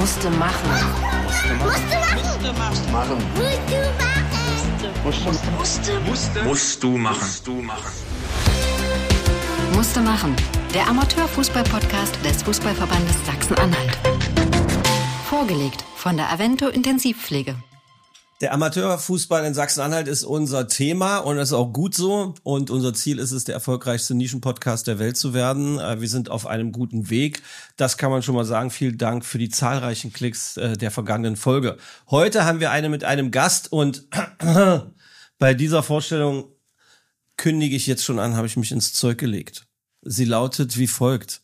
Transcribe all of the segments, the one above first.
Musste machen. Musst du machen. Musste machen. Der Amateurfußball-Podcast des Fußballverbandes Sachsen-Anhalt. Vorgelegt von der Avento Intensivpflege. Der Amateurfußball in Sachsen-Anhalt ist unser Thema und das ist auch gut so. Und unser Ziel ist es, der erfolgreichste Nischenpodcast der Welt zu werden. Wir sind auf einem guten Weg. Das kann man schon mal sagen. Vielen Dank für die zahlreichen Klicks der vergangenen Folge. Heute haben wir eine mit einem Gast und bei dieser Vorstellung kündige ich jetzt schon an, habe ich mich ins Zeug gelegt. Sie lautet wie folgt.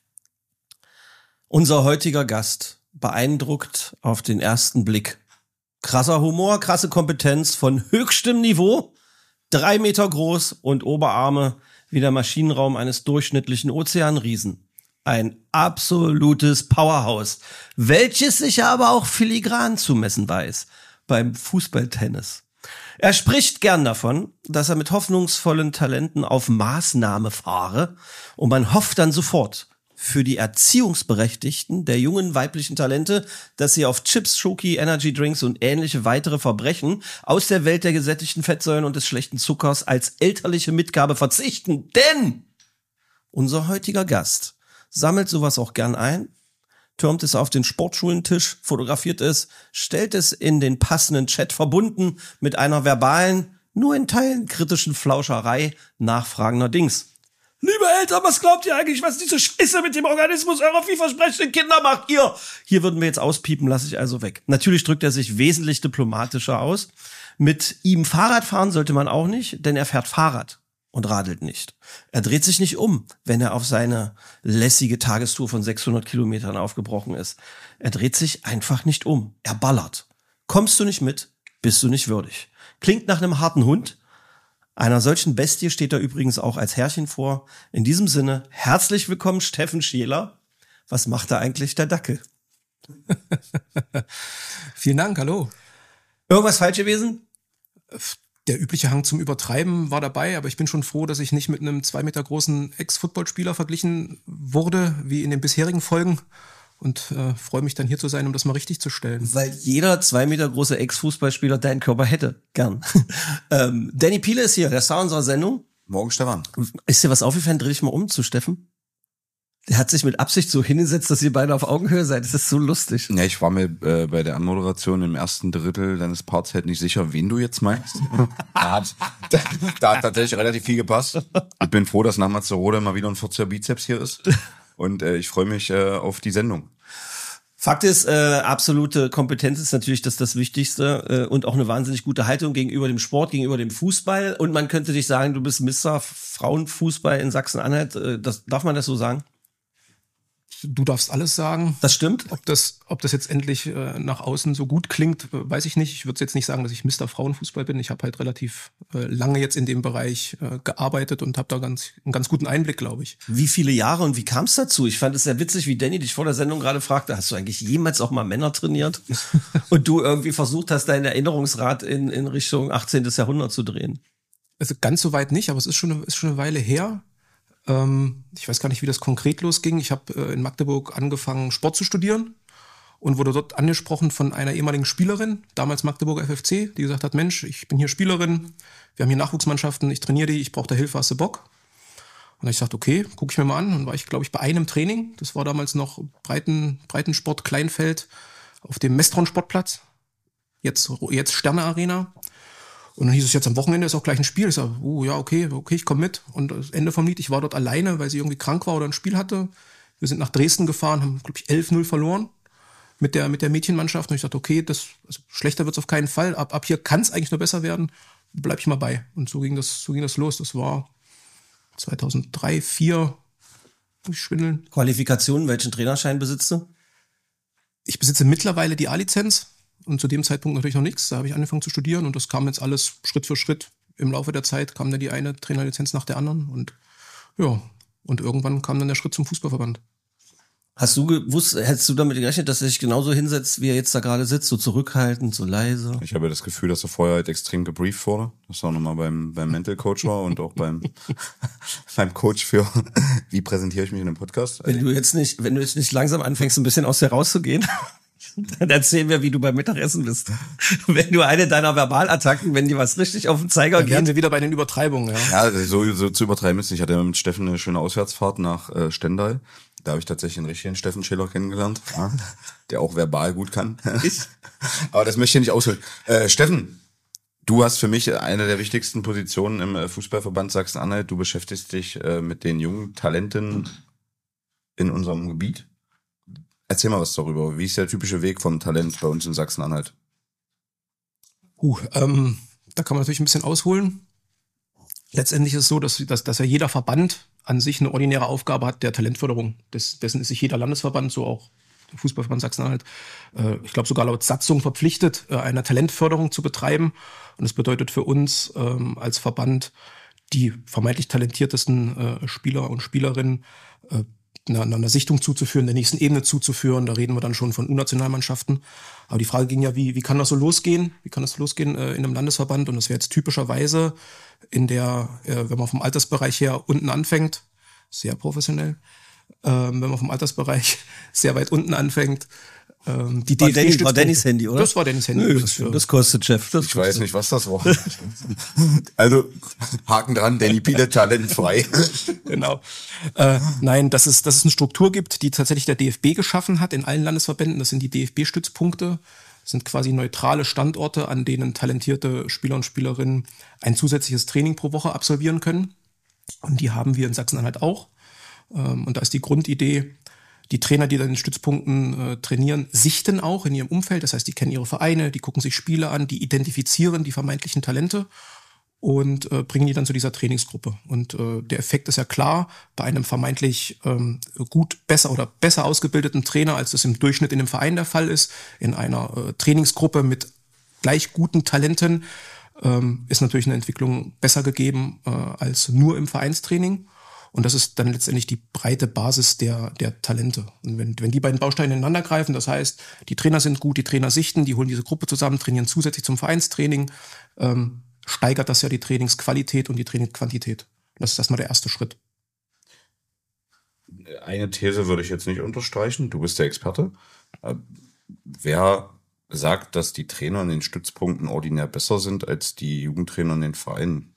Unser heutiger Gast beeindruckt auf den ersten Blick. Krasser Humor, krasse Kompetenz von höchstem Niveau, 3 Meter groß und Oberarme wie der Maschinenraum eines durchschnittlichen Ozeanriesen. Ein absolutes Powerhouse, welches sich aber auch filigran zu messen weiß beim Fußballtennis. Er spricht gern davon, dass er mit hoffnungsvollen Talenten auf Maßnahme fahre und man hofft dann sofort für die Erziehungsberechtigten der jungen weiblichen Talente, dass sie auf Chips, Schoki, Energy Drinks und ähnliche weitere Verbrechen aus der Welt der gesättigten Fettsäuren und des schlechten Zuckers als elterliche Mitgabe verzichten. Denn unser heutiger Gast sammelt sowas auch gern ein, türmt es auf den Sportschulentisch, fotografiert es, stellt es in den passenden Chat verbunden mit einer verbalen, nur in Teilen kritischen Flauscherei nachfragender Dings. Liebe Eltern, was glaubt ihr eigentlich, was diese Scheiße mit dem Organismus eurer vielversprechenden Kinder macht? Hier würden wir jetzt auspiepen, lasse ich also weg. Natürlich drückt er sich wesentlich diplomatischer aus. Mit ihm Fahrrad fahren sollte man auch nicht, denn er fährt Fahrrad und radelt nicht. Er dreht sich nicht um, wenn er auf seine lässige Tagestour von 600 Kilometern aufgebrochen ist. Er dreht sich einfach nicht um. Er ballert. Kommst du nicht mit, bist du nicht würdig. Klingt nach einem harten Hund. Einer solchen Bestie steht er übrigens auch als Herrchen vor. In diesem Sinne, herzlich willkommen, Steffen Scheler. Was macht da eigentlich der Dackel? Vielen Dank, hallo. Irgendwas falsch gewesen? Der übliche Hang zum Übertreiben war dabei, aber ich bin schon froh, dass ich nicht mit einem 2 Meter großen Ex-Footballspieler verglichen wurde, wie in den bisherigen Folgen. Und freue mich dann hier zu sein, um das mal richtig zu stellen. Weil jeder 2 Meter große Ex-Fußballspieler deinen Körper hätte. Gern. Danny Piele ist hier, der Star unserer Sendung. Morgen, Stefan. Ist dir was aufgefallen? Dreh dich mal um zu Steffen. Der hat sich mit Absicht so hingesetzt, dass ihr beide auf Augenhöhe seid. Das ist so lustig. Ja, ich war mir bei der Anmoderation im ersten Drittel deines Parts halt nicht sicher, wen du jetzt meinst. Da hat tatsächlich relativ viel gepasst. Ich bin froh, dass nach Mazerode mal wieder ein 40er Bizeps hier ist. Und ich freue mich auf die Sendung. Fakt ist, absolute Kompetenz ist natürlich das Wichtigste und auch eine wahnsinnig gute Haltung gegenüber dem Sport, gegenüber dem Fußball. Und man könnte dich sagen, du bist Mr. Frauenfußball in Sachsen-Anhalt. Darf man das so sagen? Du darfst alles sagen. Das stimmt. Ob das jetzt endlich nach außen so gut klingt, weiß ich nicht. Ich würde jetzt nicht sagen, dass ich Mr. Frauenfußball bin. Ich habe halt relativ lange jetzt in dem Bereich gearbeitet und habe da einen ganz guten Einblick, glaube ich. Wie viele Jahre und wie kam es dazu? Ich fand es sehr witzig, wie Danny dich vor der Sendung gerade fragte, hast du eigentlich jemals auch mal Männer trainiert? Und du irgendwie versucht hast, dein Erinnerungsrad in Richtung 18. Jahrhundert zu drehen. Also ganz so weit nicht, aber es ist schon eine Weile her. Ich weiß gar nicht, wie das konkret losging. Ich habe in Magdeburg angefangen, Sport zu studieren und wurde dort angesprochen von einer ehemaligen Spielerin, damals Magdeburger FFC, die gesagt hat, Mensch, ich bin hier Spielerin, wir haben hier Nachwuchsmannschaften, ich trainiere die, ich brauche da Hilfe, hast du Bock? Und dann ich gesagt, okay, gucke ich mir mal an. Und war ich, glaube ich, bei einem Training, das war damals noch Breitensport Kleinfeld auf dem Mestron-Sportplatz, jetzt Sterne Arena. Und dann hieß es, jetzt am Wochenende ist auch gleich ein Spiel. Ich sage, ja, okay, ich komme mit. Und das Ende vom Lied, ich war dort alleine, weil sie irgendwie krank war oder ein Spiel hatte. Wir sind nach Dresden gefahren, haben, glaube ich, 11-0 verloren mit der Mädchenmannschaft. Und ich dachte, okay, schlechter wird's auf keinen Fall. Ab hier kann es eigentlich nur besser werden. Bleib ich mal bei. Und so ging das los. Das war 2003, 2004, muss ich schwindeln. Qualifikation, welchen Trainerschein besitzt du? Ich besitze mittlerweile die A-Lizenz. Und zu dem Zeitpunkt natürlich noch nichts. Da habe ich angefangen zu studieren und das kam jetzt alles Schritt für Schritt. Im Laufe der Zeit kam dann die eine Trainerlizenz nach der anderen und ja, und irgendwann kam dann der Schritt zum Fußballverband. Hast du gewusst, hättest du damit gerechnet, dass er sich genauso hinsetzt, wie er jetzt da gerade sitzt, so zurückhaltend, so leise? Ich habe ja das Gefühl, dass er vorher halt extrem gebrieft wurde. Das auch nochmal beim Mental Coach war und auch beim Coach für, wie präsentiere ich mich in einem Podcast. Wenn du jetzt nicht langsam anfängst, ein bisschen aus dir rauszugehen. Dann erzähl mir, wie du beim Mittagessen bist. Wenn du eine deiner Verbalattacken, wenn dir was richtig auf den Zeiger Dann wären geht. wir wieder bei den Übertreibungen. Ja, so zu übertreiben ist nicht. Ich hatte mit Steffen eine schöne Auswärtsfahrt nach Stendal. Da habe ich tatsächlich einen richtigen Steffen Schiller kennengelernt, ja, der auch verbal gut kann. Aber das möchte ich nicht ausholen. Steffen, du hast für mich eine der wichtigsten Positionen im Fußballverband Sachsen-Anhalt. Du beschäftigst dich mit den jungen Talenten in unserem Gebiet. Erzähl mal was darüber. Wie ist der typische Weg vom Talent bei uns in Sachsen-Anhalt? Da kann man natürlich ein bisschen ausholen. Letztendlich ist es so, dass ja jeder Verband an sich eine ordinäre Aufgabe hat der Talentförderung. Dessen ist sich jeder Landesverband, so auch der Fußballverband Sachsen-Anhalt, ich glaube sogar laut Satzung verpflichtet, eine Talentförderung zu betreiben. Und das bedeutet für uns als Verband, die vermeintlich talentiertesten Spieler und Spielerinnen einer Sichtung zuzuführen, der nächsten Ebene zuzuführen. Da reden wir dann schon von U-Nationalmannschaften. Aber die Frage ging ja, wie kann das so losgehen? Wie kann das losgehen in einem Landesverband? Und das wäre jetzt typischerweise wenn man vom Altersbereich her unten anfängt, sehr professionell, wenn man vom Altersbereich sehr weit unten anfängt, die DFB-Stützpunkte. War Dannys Handy, oder? Das war Dannys Handy. Nö, das kostet, Chef. Ich weiß nicht, was das war. Also, Haken dran, Danny Piele, talentfrei. Genau. Nein, dass es eine Struktur gibt, die tatsächlich der DFB geschaffen hat in allen Landesverbänden. Das sind die DFB-Stützpunkte. Das sind quasi neutrale Standorte, an denen talentierte Spieler und Spielerinnen ein zusätzliches Training pro Woche absolvieren können. Und die haben wir in Sachsen-Anhalt auch. Und da ist die Grundidee, die Trainer, die da in den Stützpunkten trainieren, sichten auch in ihrem Umfeld. Das heißt, die kennen ihre Vereine, die gucken sich Spiele an, die identifizieren die vermeintlichen Talente und bringen die dann zu dieser Trainingsgruppe. Und der Effekt ist ja klar, bei einem vermeintlich besser ausgebildeten Trainer, als das im Durchschnitt in einem Verein der Fall ist, in einer Trainingsgruppe mit gleich guten Talenten, ist natürlich eine Entwicklung besser gegeben als nur im Vereinstraining. Und das ist dann letztendlich die breite Basis der Talente. Und wenn die beiden Bausteine ineinander greifen, das heißt, die Trainer sind gut, die Trainer sichten, die holen diese Gruppe zusammen, trainieren zusätzlich zum Vereinstraining, steigert das ja die Trainingsqualität und die Trainingsquantität. Das ist erstmal der erste Schritt. Eine These würde ich jetzt nicht unterstreichen. Du bist der Experte. Wer sagt, dass die Trainer in den Stützpunkten ordinär besser sind als die Jugendtrainer in den Vereinen?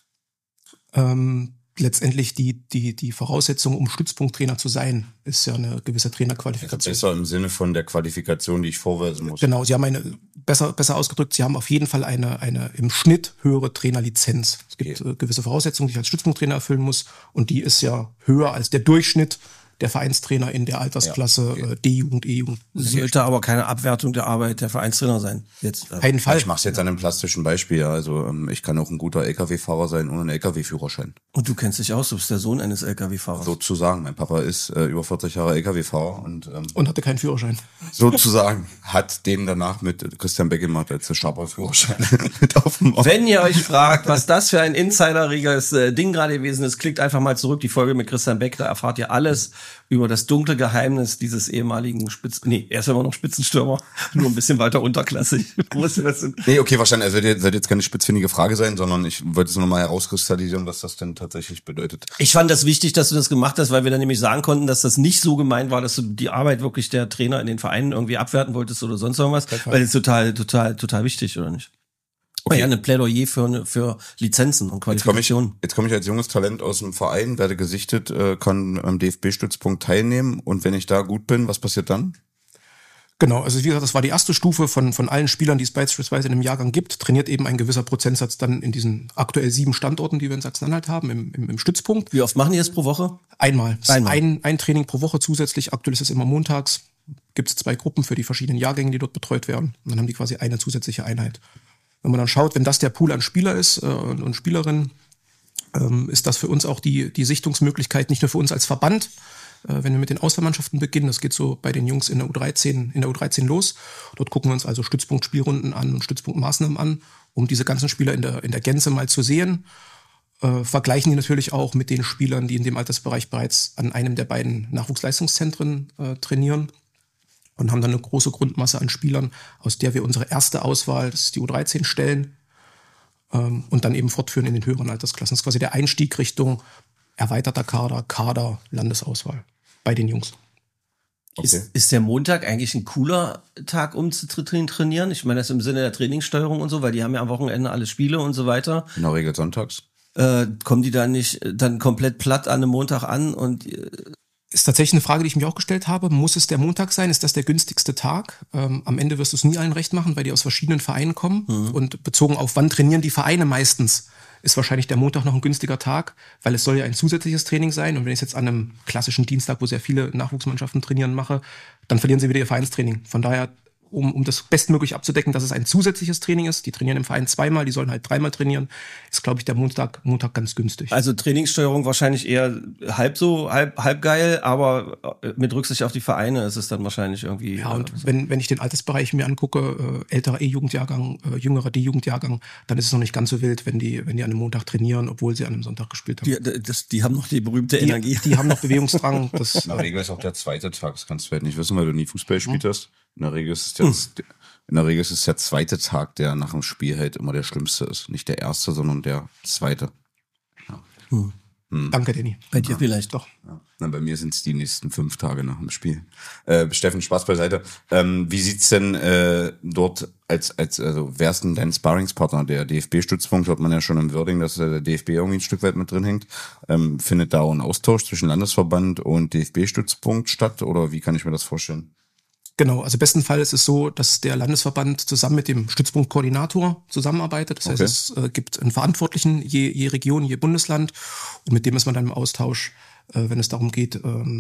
Letztendlich die Voraussetzung, um Stützpunkttrainer zu sein, ist ja eine gewisse Trainerqualifikation. Besser im Sinne von der Qualifikation, die ich vorweisen muss. Genau, Sie haben besser ausgedrückt, Sie haben auf jeden Fall eine im Schnitt höhere Trainerlizenz. Es gibt gewisse Voraussetzungen, die ich als Stützpunkttrainer erfüllen muss, und die ist ja höher als der Durchschnitt der Vereinstrainer in der Altersklasse D-Jugend, E-Jugend. Sollte aber keine Abwertung der Arbeit der Vereinstrainer sein. Jetzt, auf jeden Fall. Ich mache es jetzt an einem plastischen Beispiel. Ja. Also ich kann auch ein guter LKW-Fahrer sein ohne einen LKW-Führerschein. Und du kennst dich aus, du bist der Sohn eines LKW-Fahrers. Sozusagen. Mein Papa ist über 40 Jahre LKW-Fahrer und hatte keinen Führerschein. Sozusagen hat den danach mit Christian Beckematt als Schaber-Führerschein mit auf dem Ort. Wenn ihr euch fragt, was das für ein insiderriges Ding gerade gewesen ist, klickt einfach mal zurück, die Folge mit Christian Beck, da erfahrt ihr alles über das dunkle Geheimnis dieses ehemaligen er ist immer noch Spitzenstürmer, nur ein bisschen weiter unterklassig. Nee, okay, wahrscheinlich, also das sollte jetzt keine spitzfindige Frage sein, sondern ich wollte es nur mal herauskristallisieren, was das denn tatsächlich bedeutet. Ich fand das wichtig, dass du das gemacht hast, weil wir dann nämlich sagen konnten, dass das nicht so gemeint war, dass du die Arbeit wirklich der Trainer in den Vereinen irgendwie abwerten wolltest oder sonst irgendwas, weil das ist total wichtig, oder nicht? Okay. Ja, eine Plädoyer für Lizenzen und Qualifikationen. Jetzt komme ich als junges Talent aus dem Verein, werde gesichtet, kann am DFB-Stützpunkt teilnehmen, und wenn ich da gut bin, was passiert dann? Genau, also wie gesagt, das war die erste Stufe von allen Spielern, die es beispielsweise in einem Jahrgang gibt, trainiert eben ein gewisser Prozentsatz dann in diesen aktuell 7 Standorten, die wir in Sachsen-Anhalt haben, im Stützpunkt. Wie oft machen die das pro Woche? Einmal. Ein Training pro Woche zusätzlich, aktuell ist es immer montags, gibt es 2 Gruppen für die verschiedenen Jahrgänge, die dort betreut werden, und dann haben die quasi eine zusätzliche Einheit. Wenn man dann schaut, wenn das der Pool an Spieler ist und Spielerinnen, ist das für uns auch die Sichtungsmöglichkeit, nicht nur für uns als Verband, wenn wir mit den Auswahlmannschaften beginnen. Das geht so bei den Jungs in der U13 los. Dort gucken wir uns also Stützpunktspielrunden an und Stützpunktmaßnahmen an, um diese ganzen Spieler in der Gänze mal zu sehen. Vergleichen die natürlich auch mit den Spielern, die in dem Altersbereich bereits an einem der beiden Nachwuchsleistungszentren trainieren. Und haben dann eine große Grundmasse an Spielern, aus der wir unsere erste Auswahl, das ist die U13, stellen und dann eben fortführen in den höheren Altersklassen. Das ist quasi der Einstieg Richtung erweiterter Kader, Landesauswahl bei den Jungs. Okay. Ist der Montag eigentlich ein cooler Tag, um zu trainieren? Ich meine das im Sinne der Trainingssteuerung und so, weil die haben ja am Wochenende alle Spiele und so weiter. In der Regel sonntags. Kommen die da nicht dann komplett platt an einem Montag an und Ist tatsächlich eine Frage, die ich mich auch gestellt habe. Muss es der Montag sein? Ist das der günstigste Tag? Am Ende wirst du es nie allen recht machen, weil die aus verschiedenen Vereinen kommen. Und bezogen auf wann trainieren die Vereine meistens, ist wahrscheinlich der Montag noch ein günstiger Tag, weil es soll ja ein zusätzliches Training sein. Und wenn ich es jetzt an einem klassischen Dienstag, wo sehr viele Nachwuchsmannschaften trainieren, mache, dann verlieren sie wieder ihr Vereinstraining. Von daher, um das bestmöglich abzudecken, dass es ein zusätzliches Training ist. Die trainieren im Verein zweimal, die sollen halt dreimal trainieren. Ist, glaube ich, der Montag ganz günstig. also Trainingssteuerung wahrscheinlich eher halb geil, aber mit Rücksicht auf die Vereine ist es dann wahrscheinlich irgendwie. Ja, und wenn ich den Altersbereich mir angucke, älterer E-Jugendjahrgang, jüngerer D-Jugendjahrgang, dann ist es noch nicht ganz so wild, wenn die an einem Montag trainieren, obwohl sie an einem Sonntag gespielt haben. Die haben noch die berühmte Energie. Die haben noch Bewegungsdrang. Das, In der Regel ist auch der zweite Tag, das kannst du halt nicht wissen, weil du nie Fußball gespielt hast. In der Regel ist es der zweite Tag, der nach dem Spiel halt immer der schlimmste ist. Nicht der erste, sondern der zweite. Danke, Danny. Bei dir vielleicht doch. Ja. Na, bei mir sind es die nächsten 5 Tage nach dem Spiel. Steffen, Spaß beiseite. Wie sieht's denn dort also wer ist denn dein Sparringspartner? Der DFB-Stützpunkt, hört man ja schon im Wording, dass der DFB irgendwie ein Stück weit mit drin hängt. Findet da auch ein Austausch zwischen Landesverband und DFB-Stützpunkt statt? Oder wie kann ich mir das vorstellen? Genau, also besten Fall ist es so, dass der Landesverband zusammen mit dem Stützpunktkoordinator zusammenarbeitet. Das heißt, es gibt einen Verantwortlichen je Region, je Bundesland und mit dem ist man dann im Austausch, wenn es darum geht,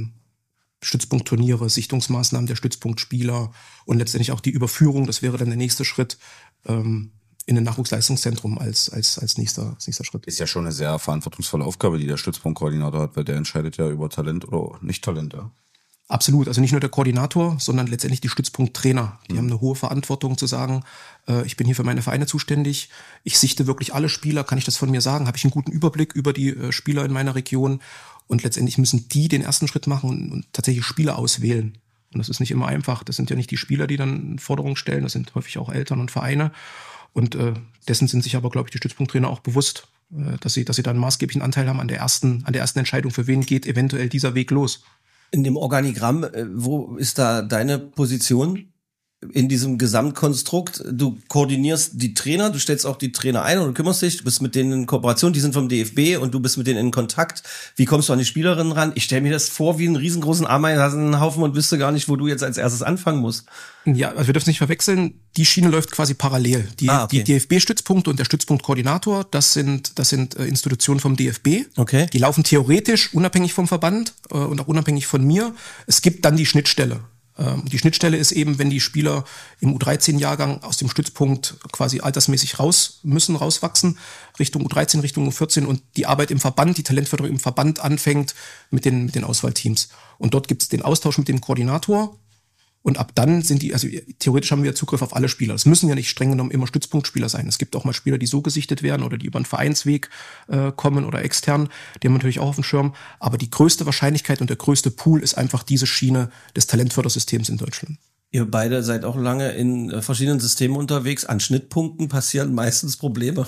Stützpunktturniere, Sichtungsmaßnahmen der Stützpunktspieler und letztendlich auch die Überführung, das wäre dann der nächste Schritt, in ein Nachwuchsleistungszentrum als nächster Schritt. Ist ja schon eine sehr verantwortungsvolle Aufgabe, die der Stützpunktkoordinator hat, weil der entscheidet ja über Talent oder Nicht-Talent, ja. Absolut, also nicht nur der Koordinator, sondern letztendlich die Stützpunkttrainer. Die haben eine hohe Verantwortung zu sagen, ich bin hier für meine Vereine zuständig, ich sichte wirklich alle Spieler, kann ich das von mir sagen, habe ich einen guten Überblick über die Spieler in meiner Region und letztendlich müssen die den ersten Schritt machen und tatsächlich Spieler auswählen. Und das ist nicht immer einfach, das sind ja nicht die Spieler, die dann Forderungen stellen, das sind häufig auch Eltern und Vereine und dessen sind sich aber, glaube ich, die Stützpunkttrainer auch bewusst, dass sie da einen maßgeblichen Anteil haben an der ersten Entscheidung, für wen geht eventuell dieser Weg los. In dem Organigramm, wo ist da deine Position in diesem Gesamtkonstrukt? Du koordinierst die Trainer, du stellst auch die Trainer ein und du kümmerst dich, du bist mit denen in Kooperation, die sind vom DFB und du bist mit denen in Kontakt. Wie kommst du an die Spielerinnen ran? Ich stelle mir das vor wie einen riesengroßen Ameisenhaufen und wüsste gar nicht, wo du jetzt als erstes anfangen musst. Ja, also wir dürfen es nicht verwechseln. Die Schiene läuft quasi parallel. Die DFB-Stützpunkte und der Stützpunktkoordinator, das sind Institutionen vom DFB. Okay. Die laufen theoretisch unabhängig vom Verband und auch unabhängig von mir. Es gibt dann die Schnittstelle. Die Schnittstelle ist eben, wenn die Spieler im U13-Jahrgang aus dem Stützpunkt quasi altersmäßig rauswachsen, Richtung U13, Richtung U14 und die Arbeit im Verband, die Talentförderung im Verband anfängt mit den Auswahlteams. Und dort gibt es den Austausch mit dem Koordinator. Und ab dann also theoretisch haben wir Zugriff auf alle Spieler. Es müssen ja nicht streng genommen immer Stützpunktspieler sein. Es gibt auch mal Spieler, die so gesichtet werden oder die über einen Vereinsweg kommen oder extern. Die haben wir natürlich auch auf dem Schirm. Aber die größte Wahrscheinlichkeit und der größte Pool ist einfach diese Schiene des Talentfördersystems in Deutschland. Ihr beide seid auch lange in verschiedenen Systemen unterwegs. An Schnittpunkten passieren meistens Probleme.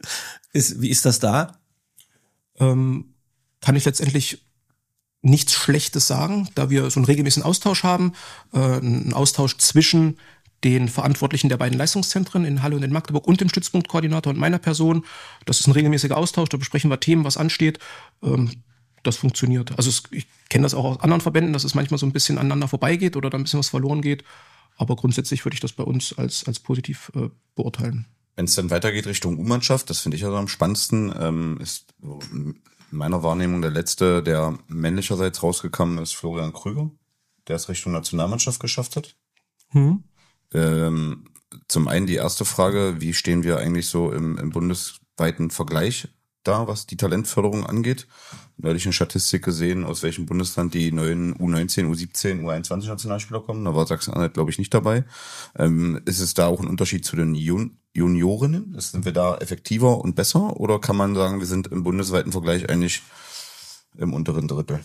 Wie ist das da? Kann ich letztendlich nichts Schlechtes sagen, da wir so einen regelmäßigen Austausch haben, einen Austausch zwischen den Verantwortlichen der beiden Leistungszentren in Halle und in Magdeburg und dem Stützpunktkoordinator und meiner Person. Das ist ein regelmäßiger Austausch, da besprechen wir Themen, was ansteht. Das funktioniert. Also ich kenne das auch aus anderen Verbänden, dass es manchmal so ein bisschen aneinander vorbeigeht oder da ein bisschen was verloren geht. Aber grundsätzlich würde ich das bei uns als positiv beurteilen. Wenn es dann weitergeht Richtung U-Mannschaft, das finde ich also am spannendsten, ist in meiner Wahrnehmung der letzte, der männlicherseits rausgekommen ist, Florian Krüger, der es Richtung Nationalmannschaft geschafft hat. Zum einen die erste Frage, wie stehen wir eigentlich so im bundesweiten Vergleich da, was die Talentförderung angeht? Neulich eine Statistik gesehen, aus welchem Bundesland die neuen U19, U17, U21 Nationalspieler kommen. Da war Sachsen-Anhalt, glaube ich, nicht dabei. Ist es da auch ein Unterschied zu den Juniorinnen? Sind wir da effektiver und besser? Oder kann man sagen, wir sind im bundesweiten Vergleich eigentlich im unteren Drittel?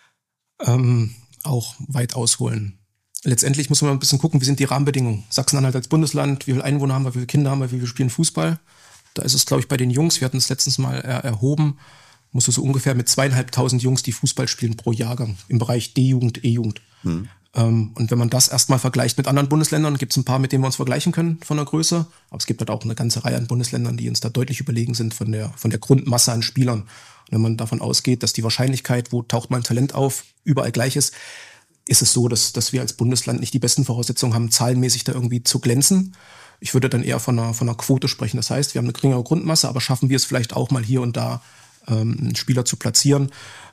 Auch weit ausholen. Letztendlich muss man ein bisschen gucken, wie sind die Rahmenbedingungen. Sachsen-Anhalt als Bundesland, wie viele Einwohner haben wir, wie viele Kinder haben wir, wie wir spielen Fußball. Da ist es, glaube ich, bei den Jungs, wir hatten es letztens mal erhoben, musst du so ungefähr mit 2.500 Jungs, die Fußball spielen pro Jahrgang im Bereich D-Jugend, E-Jugend. Und wenn man das erstmal vergleicht mit anderen Bundesländern, gibt es ein paar, mit denen wir uns vergleichen können von der Größe. Aber es gibt halt auch eine ganze Reihe an Bundesländern, die uns da deutlich überlegen sind von der Grundmasse an Spielern. Und wenn man davon ausgeht, dass die Wahrscheinlichkeit, wo taucht mal ein Talent auf, überall gleich ist es so, dass wir als Bundesland nicht die besten Voraussetzungen haben, zahlenmäßig da irgendwie zu glänzen. Ich würde dann eher von einer Quote sprechen. Das heißt, wir haben eine geringere Grundmasse, aber schaffen wir es vielleicht auch mal hier und da, einen Spieler zu platzieren.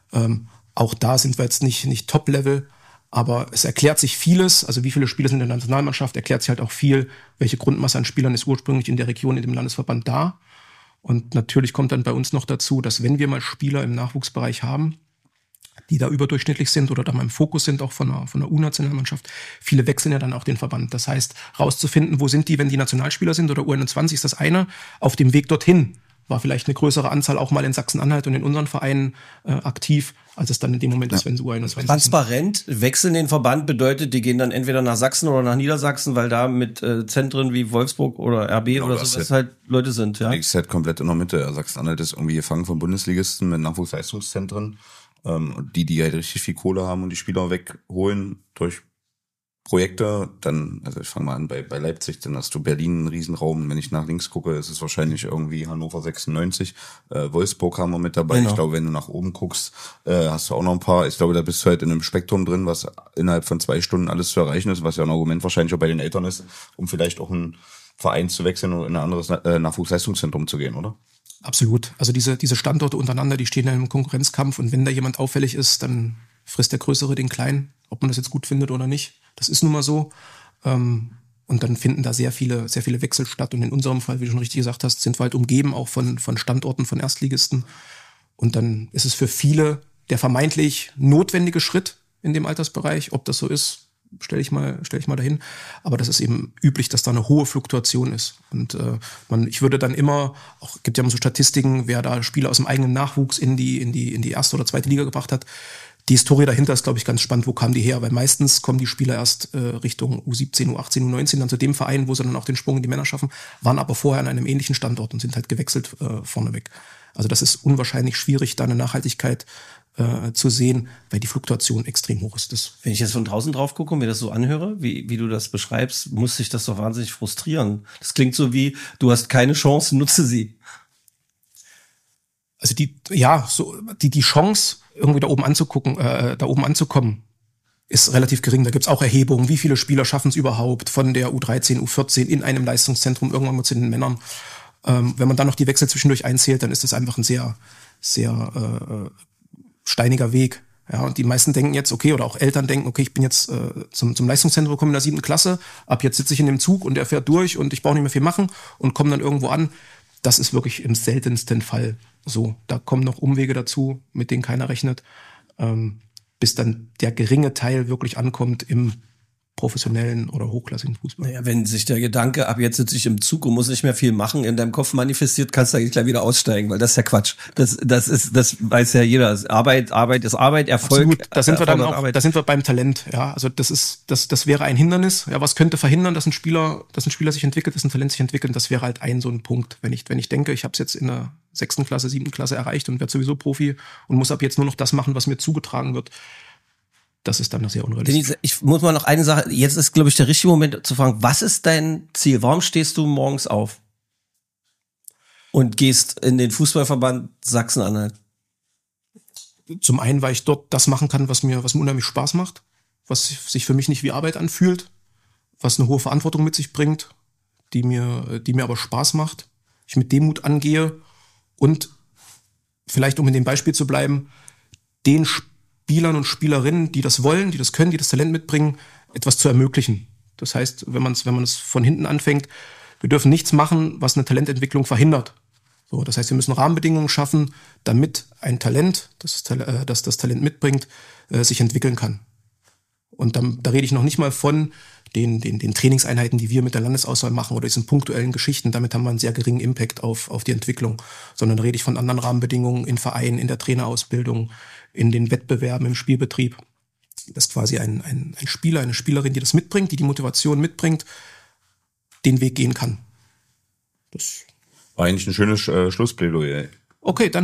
Auch da sind wir jetzt nicht Top-Level, aber es erklärt sich vieles. Also wie viele Spieler sind in der Nationalmannschaft, erklärt sich halt auch viel, welche Grundmasse an Spielern ist ursprünglich in der Region, in dem Landesverband da. Und natürlich kommt dann bei uns noch dazu, dass wenn wir mal Spieler im Nachwuchsbereich haben, die da überdurchschnittlich sind oder da mal im Fokus sind, auch von der U-Nationalmannschaft. Viele wechseln ja dann auch den Verband. Das heißt, rauszufinden, wo sind die, wenn die Nationalspieler sind oder U21 ist das eine. Auf dem Weg dorthin war vielleicht eine größere Anzahl auch mal in Sachsen-Anhalt und in unseren Vereinen aktiv, als es dann in dem Moment ist, wenn sie U21 Transparent wechseln den Verband bedeutet, die gehen dann entweder nach Sachsen oder nach Niedersachsen, weil da mit Zentren wie Wolfsburg oder RB oder sowas halt Leute sind. Ja? Ich halt komplett in der Mitte. Sachsen-Anhalt ist irgendwie gefangen von Bundesligisten mit Nachwuchsleistungszentren. Die halt richtig viel Kohle haben und die Spieler wegholen durch Projekte, dann, also ich fange mal an bei Leipzig, dann hast du Berlin einen Riesenraum. Wenn ich nach links gucke, ist es wahrscheinlich irgendwie Hannover 96. Wolfsburg haben wir mit dabei. Genau. Ich glaube, wenn du nach oben guckst, hast du auch noch ein paar. Ich glaube, da bist du halt in einem Spektrum drin, was innerhalb von 2 Stunden alles zu erreichen ist, was ja ein Argument wahrscheinlich auch bei den Eltern ist, um vielleicht auch einen Verein zu wechseln oder in ein anderes Nachwuchsleistungszentrum zu gehen, oder? Absolut. Also diese Standorte untereinander, die stehen in einem Konkurrenzkampf und wenn da jemand auffällig ist, dann frisst der Größere den Kleinen, ob man das jetzt gut findet oder nicht. Das ist nun mal so. Und dann finden da sehr viele Wechsel statt. Und in unserem Fall, wie du schon richtig gesagt hast, sind wir halt umgeben auch von Standorten, von Erstligisten. Und dann ist es für viele der vermeintlich notwendige Schritt in dem Altersbereich. Ob das so ist, stell ich mal dahin. Aber das ist eben üblich, dass da eine hohe Fluktuation ist. Und ich würde dann immer, auch gibt ja immer so Statistiken, wer da Spieler aus dem eigenen Nachwuchs in die erste oder zweite Liga gebracht hat. Die Historie dahinter ist, glaube ich, ganz spannend. Wo kamen die her? Weil meistens kommen die Spieler erst Richtung U17, U18, U19, dann zu dem Verein, wo sie dann auch den Sprung in die Männer schaffen, waren aber vorher an einem ähnlichen Standort und sind halt gewechselt vorneweg. Also das ist unwahrscheinlich schwierig, da eine Nachhaltigkeit zu sehen, weil die Fluktuation extrem hoch ist. Wenn ich jetzt von draußen drauf gucke und mir das so anhöre, wie du das beschreibst, muss sich das doch wahnsinnig frustrieren. Das klingt so wie, du hast keine Chance, nutze sie. Also die Chance, irgendwie da oben anzukommen, ist relativ gering. Da gibt's auch Erhebungen, wie viele Spieler schaffen es überhaupt von der U13, U14 in einem Leistungszentrum irgendwann mal zu den Männern. Wenn man dann noch die Wechsel zwischendurch einzählt, dann ist das einfach ein sehr, sehr steiniger Weg. Ja, und die meisten denken jetzt, okay, oder auch Eltern denken, okay, ich bin jetzt zum Leistungszentrum gekommen in der 7. Klasse, ab jetzt sitze ich in dem Zug und der fährt durch und ich brauche nicht mehr viel machen und komme dann irgendwo an. Das ist wirklich im seltensten Fall so. Da kommen noch Umwege dazu, mit denen keiner rechnet, bis dann der geringe Teil wirklich ankommt im professionellen oder hochklassigen Fußball. Naja, wenn sich der Gedanke, ab jetzt sitze ich im Zug und muss nicht mehr viel machen, in deinem Kopf manifestiert, kannst du eigentlich gleich wieder aussteigen, weil das ist ja Quatsch. Das weiß ja jeder. Arbeit ist Arbeit, Erfolg. Absolut. Da sind wir dann auch, da sind wir beim Talent, ja. Also das wäre ein Hindernis. Ja, was könnte verhindern, dass ein Spieler sich entwickelt, dass ein Talent sich entwickelt? Das wäre halt so ein Punkt. Wenn ich denke, ich habe es jetzt in der 6. Klasse, 7. Klasse erreicht und werde sowieso Profi und muss ab jetzt nur noch das machen, was mir zugetragen wird. Das ist dann noch sehr unrealistisch. Ich muss mal noch eine Sache, jetzt ist, glaube ich, der richtige Moment zu fragen, was ist dein Ziel? Warum stehst du morgens auf und gehst in den Fußballverband Sachsen-Anhalt? Zum einen, weil ich dort das machen kann, was mir unheimlich Spaß macht, was sich für mich nicht wie Arbeit anfühlt, was eine hohe Verantwortung mit sich bringt, die mir aber Spaß macht, ich mit Demut angehe und vielleicht, um in dem Beispiel zu bleiben, den Spielern und Spielerinnen, die das wollen, die das können, die das Talent mitbringen, etwas zu ermöglichen. Das heißt, wenn man es von hinten anfängt, wir dürfen nichts machen, was eine Talententwicklung verhindert. So, das heißt, wir müssen Rahmenbedingungen schaffen, damit ein Talent, das Talent mitbringt, sich entwickeln kann. Und da rede ich noch nicht mal von den Trainingseinheiten, die wir mit der Landesauswahl machen oder diesen punktuellen Geschichten. Damit haben wir einen sehr geringen Impact auf die Entwicklung. Sondern da rede ich von anderen Rahmenbedingungen in Vereinen, in der Trainerausbildung, in den Wettbewerben, im Spielbetrieb. Das ist quasi ein Spieler, eine Spielerin, die das mitbringt, die Motivation mitbringt, den Weg gehen kann. Das war eigentlich ein schönes Schlussplädoyer. Okay, dann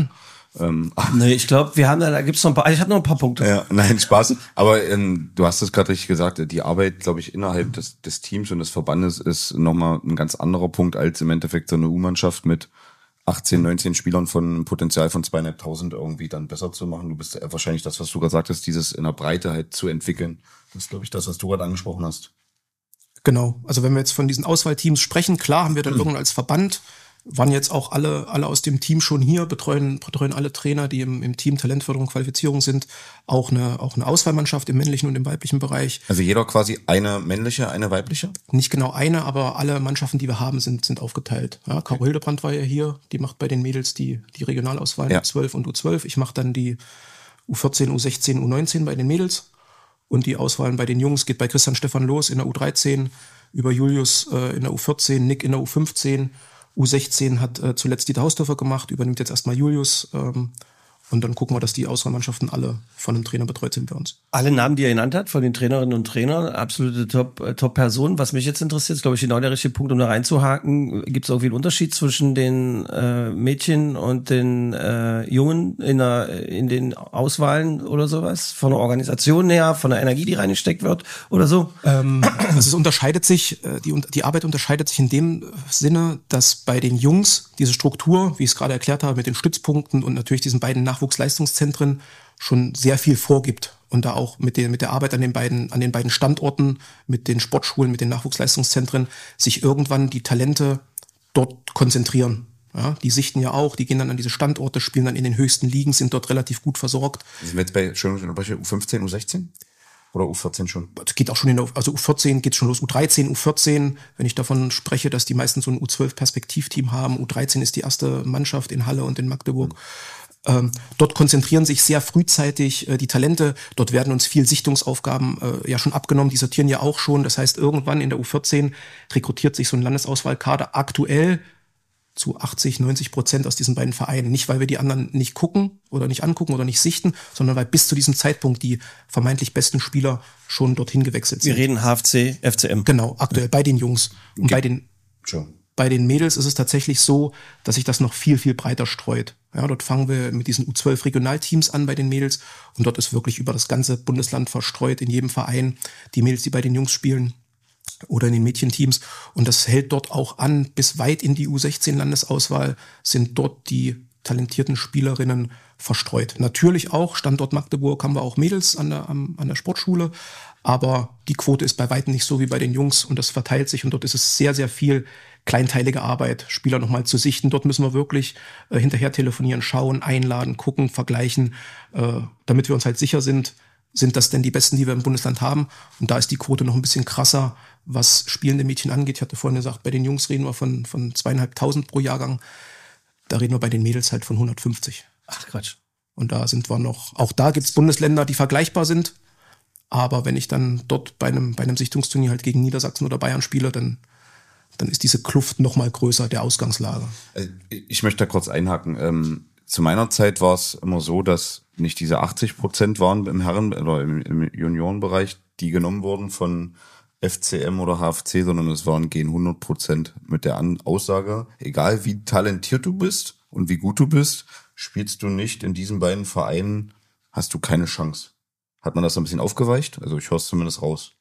Nee, ich glaube, da gibt's noch ein paar, ich habe noch ein paar Punkte. Ja, nein, Spaß. Aber du hast es gerade richtig gesagt, die Arbeit, glaube ich, innerhalb des Teams und des Verbandes ist nochmal ein ganz anderer Punkt als im Endeffekt so eine U-Mannschaft mit 18, 19 Spielern von einem Potenzial von 2.500 irgendwie dann besser zu machen. Du bist wahrscheinlich das, was du gerade sagtest, dieses in der Breite halt zu entwickeln. Das ist, glaube ich, das, was du gerade angesprochen hast. Genau. Also wenn wir jetzt von diesen Auswahlteams sprechen, klar haben wir dann irgendwann als Verband, waren jetzt auch alle aus dem Team schon hier, betreuen alle Trainer, die im Team Talentförderung, Qualifizierung sind, auch eine Auswahlmannschaft im männlichen und im weiblichen Bereich. Also jeder quasi eine männliche, eine weibliche? Nicht genau eine, aber alle Mannschaften, die wir haben, sind aufgeteilt. Ja, Caro Hildebrand war ja hier, die macht bei den Mädels die Regionalauswahl U12 und U12. Ich mache dann die U14, U16, U19 bei den Mädels. Und die Auswahlen bei den Jungs geht bei Christian Stephan los in der U13, über Julius in der U14, Nick in der U15, U16 hat zuletzt Dieter Hausdorfer gemacht, übernimmt jetzt erstmal Julius. Und dann gucken wir, dass die Auswahlmannschaften alle von einem Trainer betreut sind bei uns. Alle Namen, die er genannt hat, von den Trainerinnen und Trainern, absolute Top-Personen. Was mich jetzt interessiert, ist, glaube ich, genau der richtige Punkt, um da reinzuhaken. Gibt es irgendwie einen Unterschied zwischen den Mädchen und den Jungen in den Auswahlen oder sowas? Von der Organisation her, von der Energie, die reingesteckt wird oder so? Also es unterscheidet sich, die Arbeit unterscheidet sich in dem Sinne, dass bei den Jungs diese Struktur, wie ich es gerade erklärt habe, mit den Stützpunkten und natürlich diesen beiden Nachwuchsleistungszentren schon sehr viel vorgibt und da auch mit der Arbeit an den beiden Standorten, mit den Sportschulen, mit den Nachwuchsleistungszentren sich irgendwann die Talente dort konzentrieren. Ja, die sichten ja auch, die gehen dann an diese Standorte, spielen dann in den höchsten Ligen, sind dort relativ gut versorgt. Sind wir jetzt bei U15, U16? Oder U14 schon? Es geht auch schon also U14 geht schon los, U13, U14, wenn ich davon spreche, dass die meisten so ein U12-Perspektivteam haben. U13 ist die erste Mannschaft in Halle und in Magdeburg. Dort konzentrieren sich sehr frühzeitig die Talente. Dort werden uns viel Sichtungsaufgaben ja schon abgenommen. Die sortieren ja auch schon. Das heißt, irgendwann in der U14 rekrutiert sich so ein Landesauswahlkader aktuell zu 80-90% aus diesen beiden Vereinen. Nicht, weil wir die anderen nicht gucken oder nicht angucken oder nicht sichten, sondern weil bis zu diesem Zeitpunkt die vermeintlich besten Spieler schon dorthin gewechselt sind. Wir reden HFC, FCM. Genau, aktuell bei den Jungs. Und Schon. Bei den Mädels ist es tatsächlich so, dass sich das noch viel, viel breiter streut. Ja, dort fangen wir mit diesen U12-Regionalteams an bei den Mädels und dort ist wirklich über das ganze Bundesland verstreut, in jedem Verein, die Mädels, die bei den Jungs spielen oder in den Mädchenteams. Und das hält dort auch an, bis weit in die U16-Landesauswahl sind dort die talentierten Spielerinnen verstreut. Natürlich auch, Standort Magdeburg haben wir auch Mädels an der Sportschule, aber die Quote ist bei weitem nicht so wie bei den Jungs und das verteilt sich und dort ist es sehr, sehr viel kleinteilige Arbeit, Spieler nochmal zu sichten. Dort müssen wir wirklich hinterher telefonieren, schauen, einladen, gucken, vergleichen, damit wir uns halt sicher sind das denn die Besten, die wir im Bundesland haben? Und da ist die Quote noch ein bisschen krasser, was spielende Mädchen angeht. Ich hatte vorhin gesagt, bei den Jungs reden wir von 2.500 pro Jahrgang. Da reden wir bei den Mädels halt von 150. Ach Quatsch. Und da sind wir noch, auch da gibt's Bundesländer, die vergleichbar sind. Aber wenn ich dann dort bei einem Sichtungsturnier halt gegen Niedersachsen oder Bayern spiele, dann ist diese Kluft noch mal größer, der Ausgangslage. Ich möchte da kurz einhaken. Zu meiner Zeit war es immer so, dass nicht diese 80% waren im Herren- oder im Juniorenbereich, die genommen wurden von FCM oder HFC, sondern es gehen 100% mit der Aussage, egal wie talentiert du bist und wie gut du bist, spielst du nicht in diesen beiden Vereinen, hast du keine Chance. Hat man das ein bisschen aufgeweicht? Also ich höre es zumindest raus.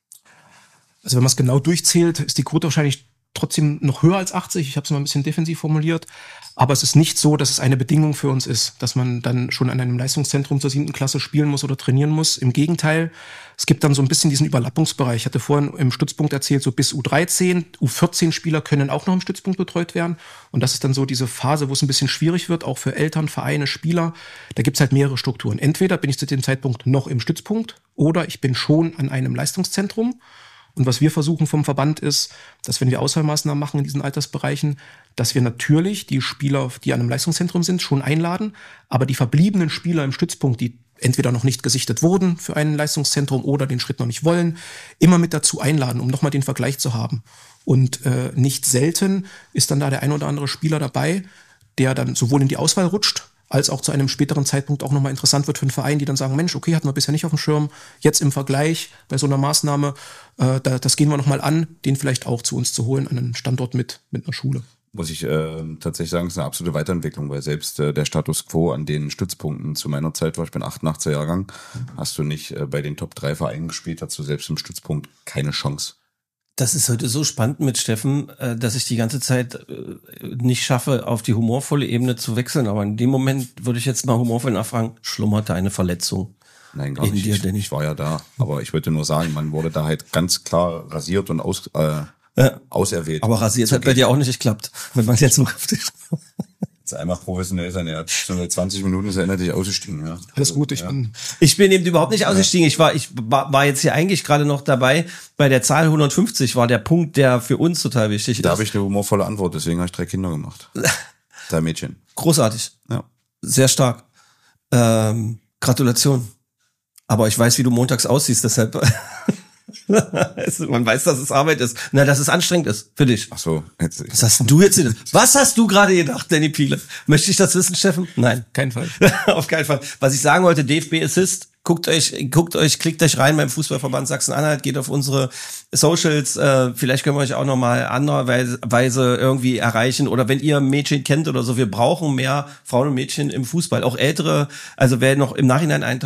Also wenn man es genau durchzählt, ist die Quote wahrscheinlich trotzdem noch höher als 80. Ich habe es mal ein bisschen defensiv formuliert. Aber es ist nicht so, dass es eine Bedingung für uns ist, dass man dann schon an einem Leistungszentrum zur 7. Klasse spielen muss oder trainieren muss. Im Gegenteil, es gibt dann so ein bisschen diesen Überlappungsbereich. Ich hatte vorhin im Stützpunkt erzählt, so bis U13, U14-Spieler können auch noch im Stützpunkt betreut werden. Und das ist dann so diese Phase, wo es ein bisschen schwierig wird, auch für Eltern, Vereine, Spieler. Da gibt es halt mehrere Strukturen. Entweder bin ich zu dem Zeitpunkt noch im Stützpunkt oder ich bin schon an einem Leistungszentrum. Und was wir versuchen vom Verband ist, dass wenn wir Auswahlmaßnahmen machen in diesen Altersbereichen, dass wir natürlich die Spieler, die an einem Leistungszentrum sind, schon einladen, aber die verbliebenen Spieler im Stützpunkt, die entweder noch nicht gesichtet wurden für ein Leistungszentrum oder den Schritt noch nicht wollen, immer mit dazu einladen, um nochmal den Vergleich zu haben. Und nicht selten ist dann da der ein oder andere Spieler dabei, der dann sowohl in die Auswahl rutscht, als auch zu einem späteren Zeitpunkt auch nochmal interessant wird für einen Verein, die dann sagen, Mensch, okay, hatten wir bisher nicht auf dem Schirm, jetzt im Vergleich bei so einer Maßnahme, das gehen wir nochmal an, den vielleicht auch zu uns zu holen an einen Standort mit einer Schule. muss ich tatsächlich sagen, ist eine absolute Weiterentwicklung, weil selbst der Status Quo an den Stützpunkten zu meiner Zeit war, ich bin 88er Jahrgang, hast du nicht bei den Top 3 Vereinen gespielt, hast du selbst im Stützpunkt keine Chance. Das ist heute so spannend mit Steffen, dass ich die ganze Zeit nicht schaffe, auf die humorvolle Ebene zu wechseln. Aber in dem Moment würde ich jetzt mal humorvoll nachfragen, schlummerte eine Verletzung? Nein, gar nicht. Ich war ja da. Aber ich wollte nur sagen, man wurde da halt ganz klar rasiert und auserwählt. Aber rasiert hat bei dir auch nicht geklappt, wenn man jetzt so auf die einmal professionell sein. Er hat schon seit 20 Minuten ist er endlich ausgestiegen. Ja. Alles gut, ich bin eben überhaupt nicht ausgestiegen. Ich war jetzt hier eigentlich gerade noch dabei. Bei der Zahl 150 war der Punkt, der für uns total wichtig ist. Da habe ich eine humorvolle Antwort, deswegen habe ich 3 Kinder gemacht. 3 Mädchen. Großartig. Ja. Sehr stark. Gratulation. Aber ich weiß, wie du montags aussiehst, deshalb... Man weiß, dass es Arbeit ist. Na, dass es anstrengend ist für dich. Ach so. Was hast du jetzt gedacht? Was hast du gerade gedacht, Danny Piele? Möchte ich das wissen, Steffen? Nein. Kein Fall. Auf keinen Fall. Was ich sagen wollte, DFB Assist, klickt euch rein beim Fußballverband Sachsen-Anhalt, geht auf unsere Socials, vielleicht können wir euch auch nochmal andererweise irgendwie erreichen, oder wenn ihr Mädchen kennt oder so, wir brauchen mehr Frauen und Mädchen im Fußball, auch ältere, also wer noch im Nachhinein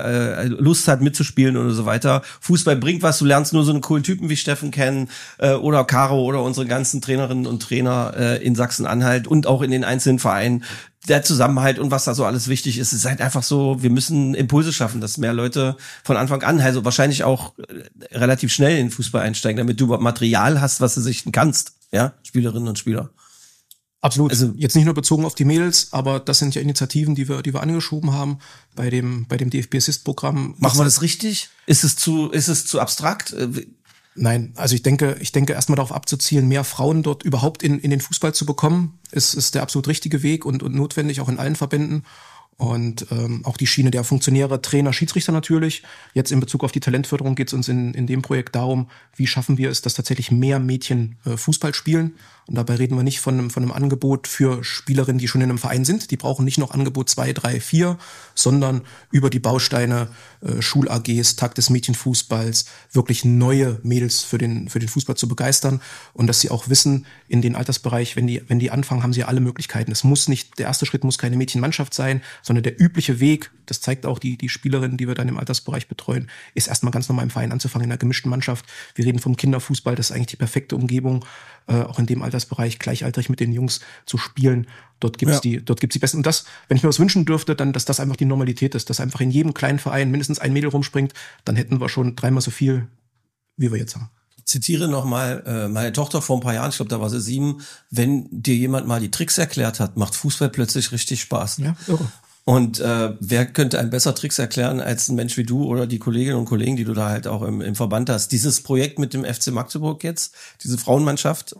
Lust hat mitzuspielen oder so weiter. Fußball bringt was, du lernst nur so einen coolen Typen wie Steffen kennen, oder Caro oder unsere ganzen Trainerinnen und Trainer in Sachsen-Anhalt und auch in den einzelnen Vereinen. Der Zusammenhalt und was da so alles wichtig ist, ist halt einfach so, wir müssen Impulse schaffen, dass mehr Leute von Anfang an, also wahrscheinlich auch relativ schnell in den Fußball einsteigen, damit du Material hast, was du sichten kannst, ja, Spielerinnen und Spieler. Absolut. Also jetzt nicht nur bezogen auf die Mädels, aber das sind ja Initiativen, die wir angeschoben haben bei dem DFB-Assist-Programm. Machen wir das richtig? Ist es zu abstrakt? Nein, also ich denke erstmal darauf abzuzielen, mehr Frauen dort überhaupt in den Fußball zu bekommen, ist der absolut richtige Weg und notwendig, auch in allen Verbänden. Und auch die Schiene der Funktionäre, Trainer, Schiedsrichter natürlich. Jetzt in Bezug auf die Talentförderung geht es uns in dem Projekt darum, wie schaffen wir es, dass tatsächlich mehr Mädchen Fußball spielen. Und dabei reden wir nicht von einem Angebot für Spielerinnen, die schon in einem Verein sind. Die brauchen nicht noch Angebot 2, 3, 4, sondern über die Bausteine Schul-AGs, Tag des Mädchenfußballs, wirklich neue Mädels für den Fußball zu begeistern. Und dass sie auch wissen, in den Altersbereich, wenn die anfangen, haben sie ja alle Möglichkeiten. Der erste Schritt muss keine Mädchenmannschaft sein, sondern der übliche Weg, das zeigt auch die Spielerinnen, die wir dann im Altersbereich betreuen, ist erstmal ganz normal im Verein anzufangen, in einer gemischten Mannschaft. Wir reden vom Kinderfußball, das ist eigentlich die perfekte Umgebung, auch in dem Altersbereich gleichaltrig mit den Jungs zu spielen. Dort gibt's die Besten. Und das, wenn ich mir was wünschen dürfte, dann, dass das einfach die Normalität ist, dass einfach in jedem kleinen Verein mindestens ein Mädel rumspringt, dann hätten wir schon 3-mal so viel, wie wir jetzt haben. Ich zitiere nochmal meine Tochter vor ein paar Jahren, ich glaube, da war sie 7, wenn dir jemand mal die Tricks erklärt hat, macht Fußball plötzlich richtig Spaß. Ja, irre. Und wer könnte einem besser Tricks erklären als ein Mensch wie du oder die Kolleginnen und Kollegen, die du da halt auch im Verband hast. Dieses Projekt mit dem FC Magdeburg jetzt, diese Frauenmannschaft,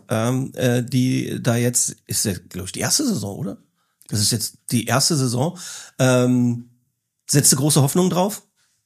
die da jetzt, ist ja, glaube ich, die erste Saison, oder? Das ist jetzt die erste Saison. Setzt du große Hoffnung drauf?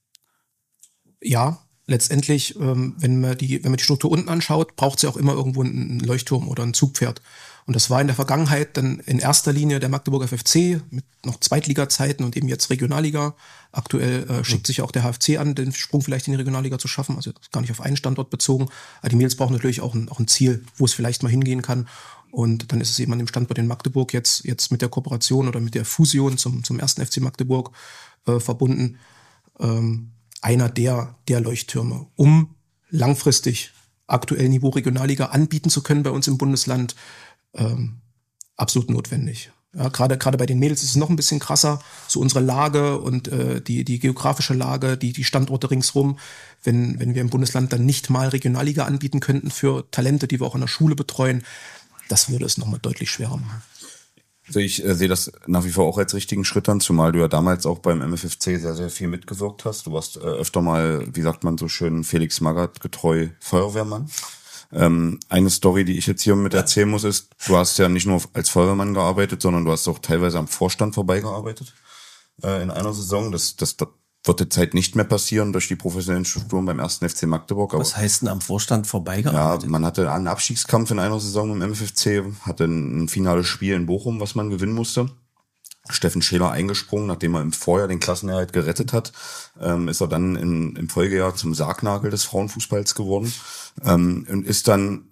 Ja, letztendlich, wenn man die Struktur unten anschaut, braucht sie auch immer irgendwo einen Leuchtturm oder ein Zugpferd. Und das war in der Vergangenheit dann in erster Linie der Magdeburger FFC mit noch Zweitliga-Zeiten und eben jetzt Regionalliga. Aktuell schickt sich auch der HFC an, den Sprung vielleicht in die Regionalliga zu schaffen, also gar nicht auf einen Standort bezogen. Aber die Mädels brauchen natürlich auch ein Ziel, wo es vielleicht mal hingehen kann. Und dann ist es eben an dem Standort in Magdeburg jetzt mit der Kooperation oder mit der Fusion zum ersten FC Magdeburg verbunden. Einer der Leuchttürme, um langfristig aktuell Niveau Regionalliga anbieten zu können bei uns im Bundesland. Absolut notwendig. Ja, gerade bei den Mädels ist es noch ein bisschen krasser, so unsere Lage und die geografische Lage, die Standorte ringsrum. Wenn wir im Bundesland dann nicht mal Regionalliga anbieten könnten für Talente, die wir auch in der Schule betreuen, das würde es nochmal deutlich schwerer machen. Also ich sehe das nach wie vor auch als richtigen Schritt an, zumal du ja damals auch beim MFFC sehr, sehr viel mitgewirkt hast. Du warst öfter mal, wie sagt man so schön, Felix Magath getreu Feuerwehrmann. Eine Story, die ich jetzt hier mit erzählen muss, ist, du hast ja nicht nur als Feuerwehrmann gearbeitet, sondern du hast auch teilweise am Vorstand vorbeigearbeitet in einer Saison. Das wird jetzt halt nicht mehr passieren durch die professionellen Strukturen beim ersten FC Magdeburg. Aber was heißt denn am Vorstand vorbeigearbeitet? Ja, man hatte einen Abstiegskampf in einer Saison im MFFC, hatte ein finales Spiel in Bochum, was man gewinnen musste. Steffen Scheler eingesprungen, nachdem er im Vorjahr den Klassenerhalt gerettet hat, ist er dann im Folgejahr zum Sargnagel des Frauenfußballs geworden und ist dann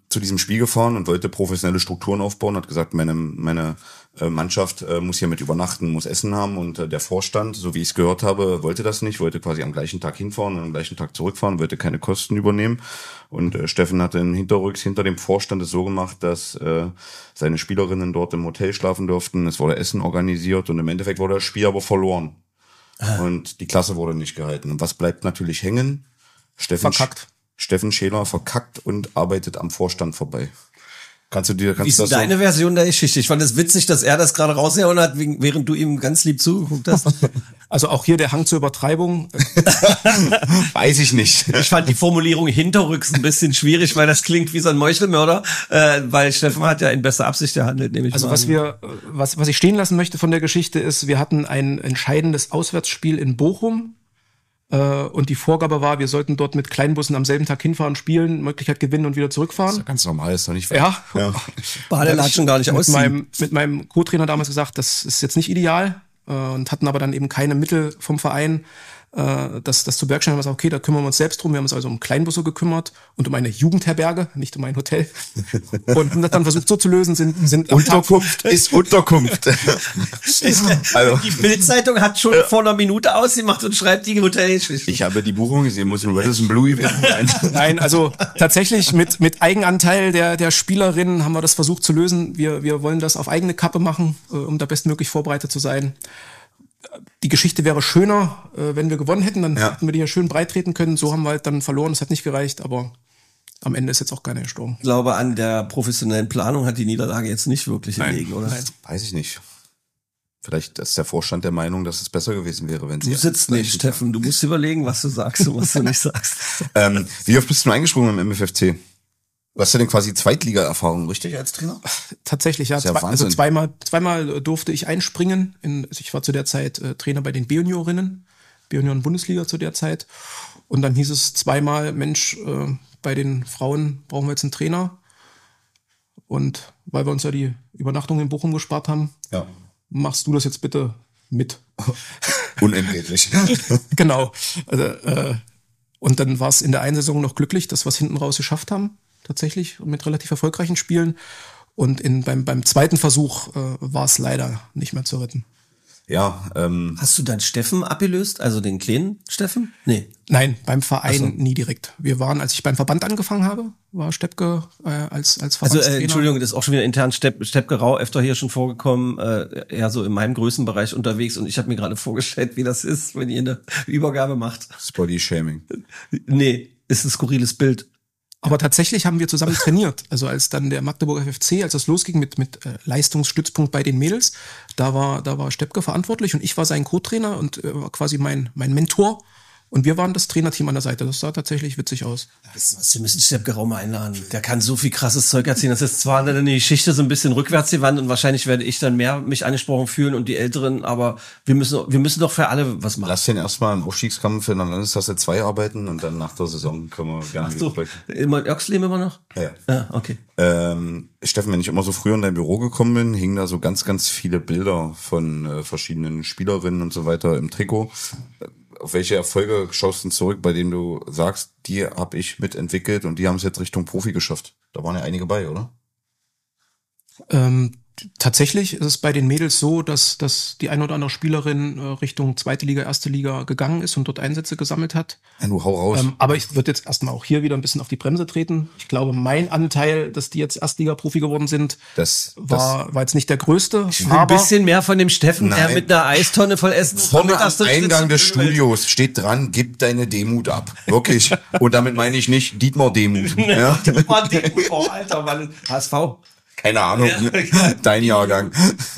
zu diesem Spiel gefahren und wollte professionelle Strukturen aufbauen, hat gesagt, meine Mannschaft muss hier mit übernachten, muss Essen haben und der Vorstand, so wie ich es gehört habe, wollte das nicht, wollte quasi am gleichen Tag hinfahren und am gleichen Tag zurückfahren, wollte keine Kosten übernehmen und Steffen hatte hinterrücks hinter dem Vorstand es so gemacht, dass seine Spielerinnen dort im Hotel schlafen durften, es wurde Essen organisiert und im Endeffekt wurde das Spiel aber verloren und die Klasse wurde nicht gehalten. Und was bleibt natürlich hängen? Steffen Scheler verkackt und arbeitet am Vorstand vorbei. Wie ist deine Version der Geschichte? Ich fand es witzig, dass er das gerade rausgehauen hat, während du ihm ganz lieb zugeguckt hast. Also auch hier der Hang zur Übertreibung. Weiß ich nicht. Ich fand die Formulierung hinterrücks ein bisschen schwierig, weil das klingt wie so ein Meuchelmörder, weil Steffen hat ja in bester Absicht gehandelt, nehme ich also mal. Was ich stehen lassen möchte von der Geschichte ist, wir hatten ein entscheidendes Auswärtsspiel in Bochum. Und die Vorgabe war, wir sollten dort mit Kleinbussen am selben Tag hinfahren, spielen, Möglichkeit gewinnen und wieder zurückfahren. Das ist ja ganz normal, ist doch nicht fair. Ja. Badelatschen gar nicht ausziehen. Mit meinem Co-Trainer damals gesagt, das ist jetzt nicht ideal und hatten aber dann eben keine Mittel vom Verein, das zu bewerkstelligen. Haben wir gesagt, okay, da kümmern wir uns selbst drum. Wir haben uns also um Kleinbusse gekümmert und um eine Jugendherberge, nicht um ein Hotel. Und haben das dann versucht so zu lösen, sind Unterkunft ist Unterkunft. Also. Die Bild-Zeitung hat schon vor einer Minute ausgemacht und schreibt die Hotelgeschichte. Ich habe die Buchung gesehen, muss in Radisson Blu sein. Nein, also tatsächlich mit Eigenanteil der Spielerinnen haben wir das versucht zu lösen. Wir wollen das auf eigene Kappe machen, um da bestmöglich vorbereitet zu sein. Die Geschichte wäre schöner, wenn wir gewonnen hätten, dann hätten wir die ja schön breit treten können. So haben wir halt dann verloren, das hat nicht gereicht, aber am Ende ist jetzt auch keiner gestorben. Ich glaube, an der professionellen Planung hat die Niederlage jetzt nicht wirklich gelegen, oder? Nein. Weiß ich nicht. Vielleicht ist der Vorstand der Meinung, dass es besser gewesen wäre, wenn sie... Du sitzt nicht, Steffen, du musst überlegen, was du sagst und was du nicht sagst. Wie oft bist du eingesprungen im MFFC? Du hast ja denn quasi Zweitliga-Erfahrung, richtig, als Trainer? Tatsächlich, ja. Also zweimal durfte ich einspringen. Ich war zu der Zeit Trainer bei den B-Juniorinnen, B-Junioren-Bundesliga zu der Zeit. Und dann hieß es zweimal, Mensch, bei den Frauen brauchen wir jetzt einen Trainer. Und weil wir uns ja die Übernachtung in Bochum gespart haben, machst du das jetzt bitte mit. Unentgeltlich. Genau. Und dann war es in der einen Saison noch glücklich, dass wir es hinten raus geschafft haben. Tatsächlich mit relativ erfolgreichen Spielen. Und beim zweiten Versuch war es leider nicht mehr zu retten. Ja. Hast du dann Steffen abgelöst, also den kleinen Steffen? Nee. Nein, beim Verein nie direkt. Wir waren, als ich beim Verband angefangen habe, war Steppke als Verbandstrainer. Also Entschuldigung, das ist auch schon wieder intern Steppke Rau öfter hier schon vorgekommen, eher so in meinem Größenbereich unterwegs. Und ich habe mir gerade vorgestellt, wie das ist, wenn ihr eine Übergabe macht. Body-Shaming. Nee, ist ein skurriles Bild. Aber tatsächlich haben wir zusammen trainiert. Also als dann der Magdeburger FFC, als das losging mit Leistungsstützpunkt bei den Mädels, da war Steppke verantwortlich und ich war sein Co-Trainer und war quasi mein Mentor. Und wir waren das Trainerteam an der Seite. Das sah tatsächlich witzig aus. Sie müssen Steppke Rau mal einladen. Der kann so viel krasses Zeug erzählen. Das ist zwar eine Geschichte so ein bisschen rückwärts gewandt und wahrscheinlich werde ich dann mehr mich angesprochen fühlen und die Älteren, aber wir müssen doch für alle was machen. Lass den erstmal im Aufstiegskampf in der Landesklasse 2 arbeiten und dann nach der Saison können wir gerne wieder sprechen. Immer in Oerxleben immer noch? Ja, okay. Steffen, wenn ich immer so früher in dein Büro gekommen bin, hingen da so ganz, ganz viele Bilder von verschiedenen Spielerinnen und so weiter im Trikot. Auf welche Erfolge schaust du zurück, bei denen du sagst, die habe ich mitentwickelt und die haben es jetzt Richtung Profi geschafft? Da waren ja einige bei, oder? Tatsächlich ist es bei den Mädels so, dass die eine oder andere Spielerin Richtung zweite Liga, erste Liga gegangen ist und dort Einsätze gesammelt hat. Ja, du hau raus. Aber ich würde jetzt erstmal auch hier wieder ein bisschen auf die Bremse treten. Ich glaube, mein Anteil, dass die jetzt Erstliga-Profi geworden sind, war jetzt nicht der größte. Ich will ein bisschen mehr von dem Steffen, der mit einer Eistonne voll Essen vorne am Eingang des Studios steht dran, gib deine Demut ab. Wirklich. Und damit meine ich nicht Dietmar Demut. Ja? Dietmar Demut, oh Alter, Mann. HSV. Keine Ahnung. Ja. Dein Jahrgang.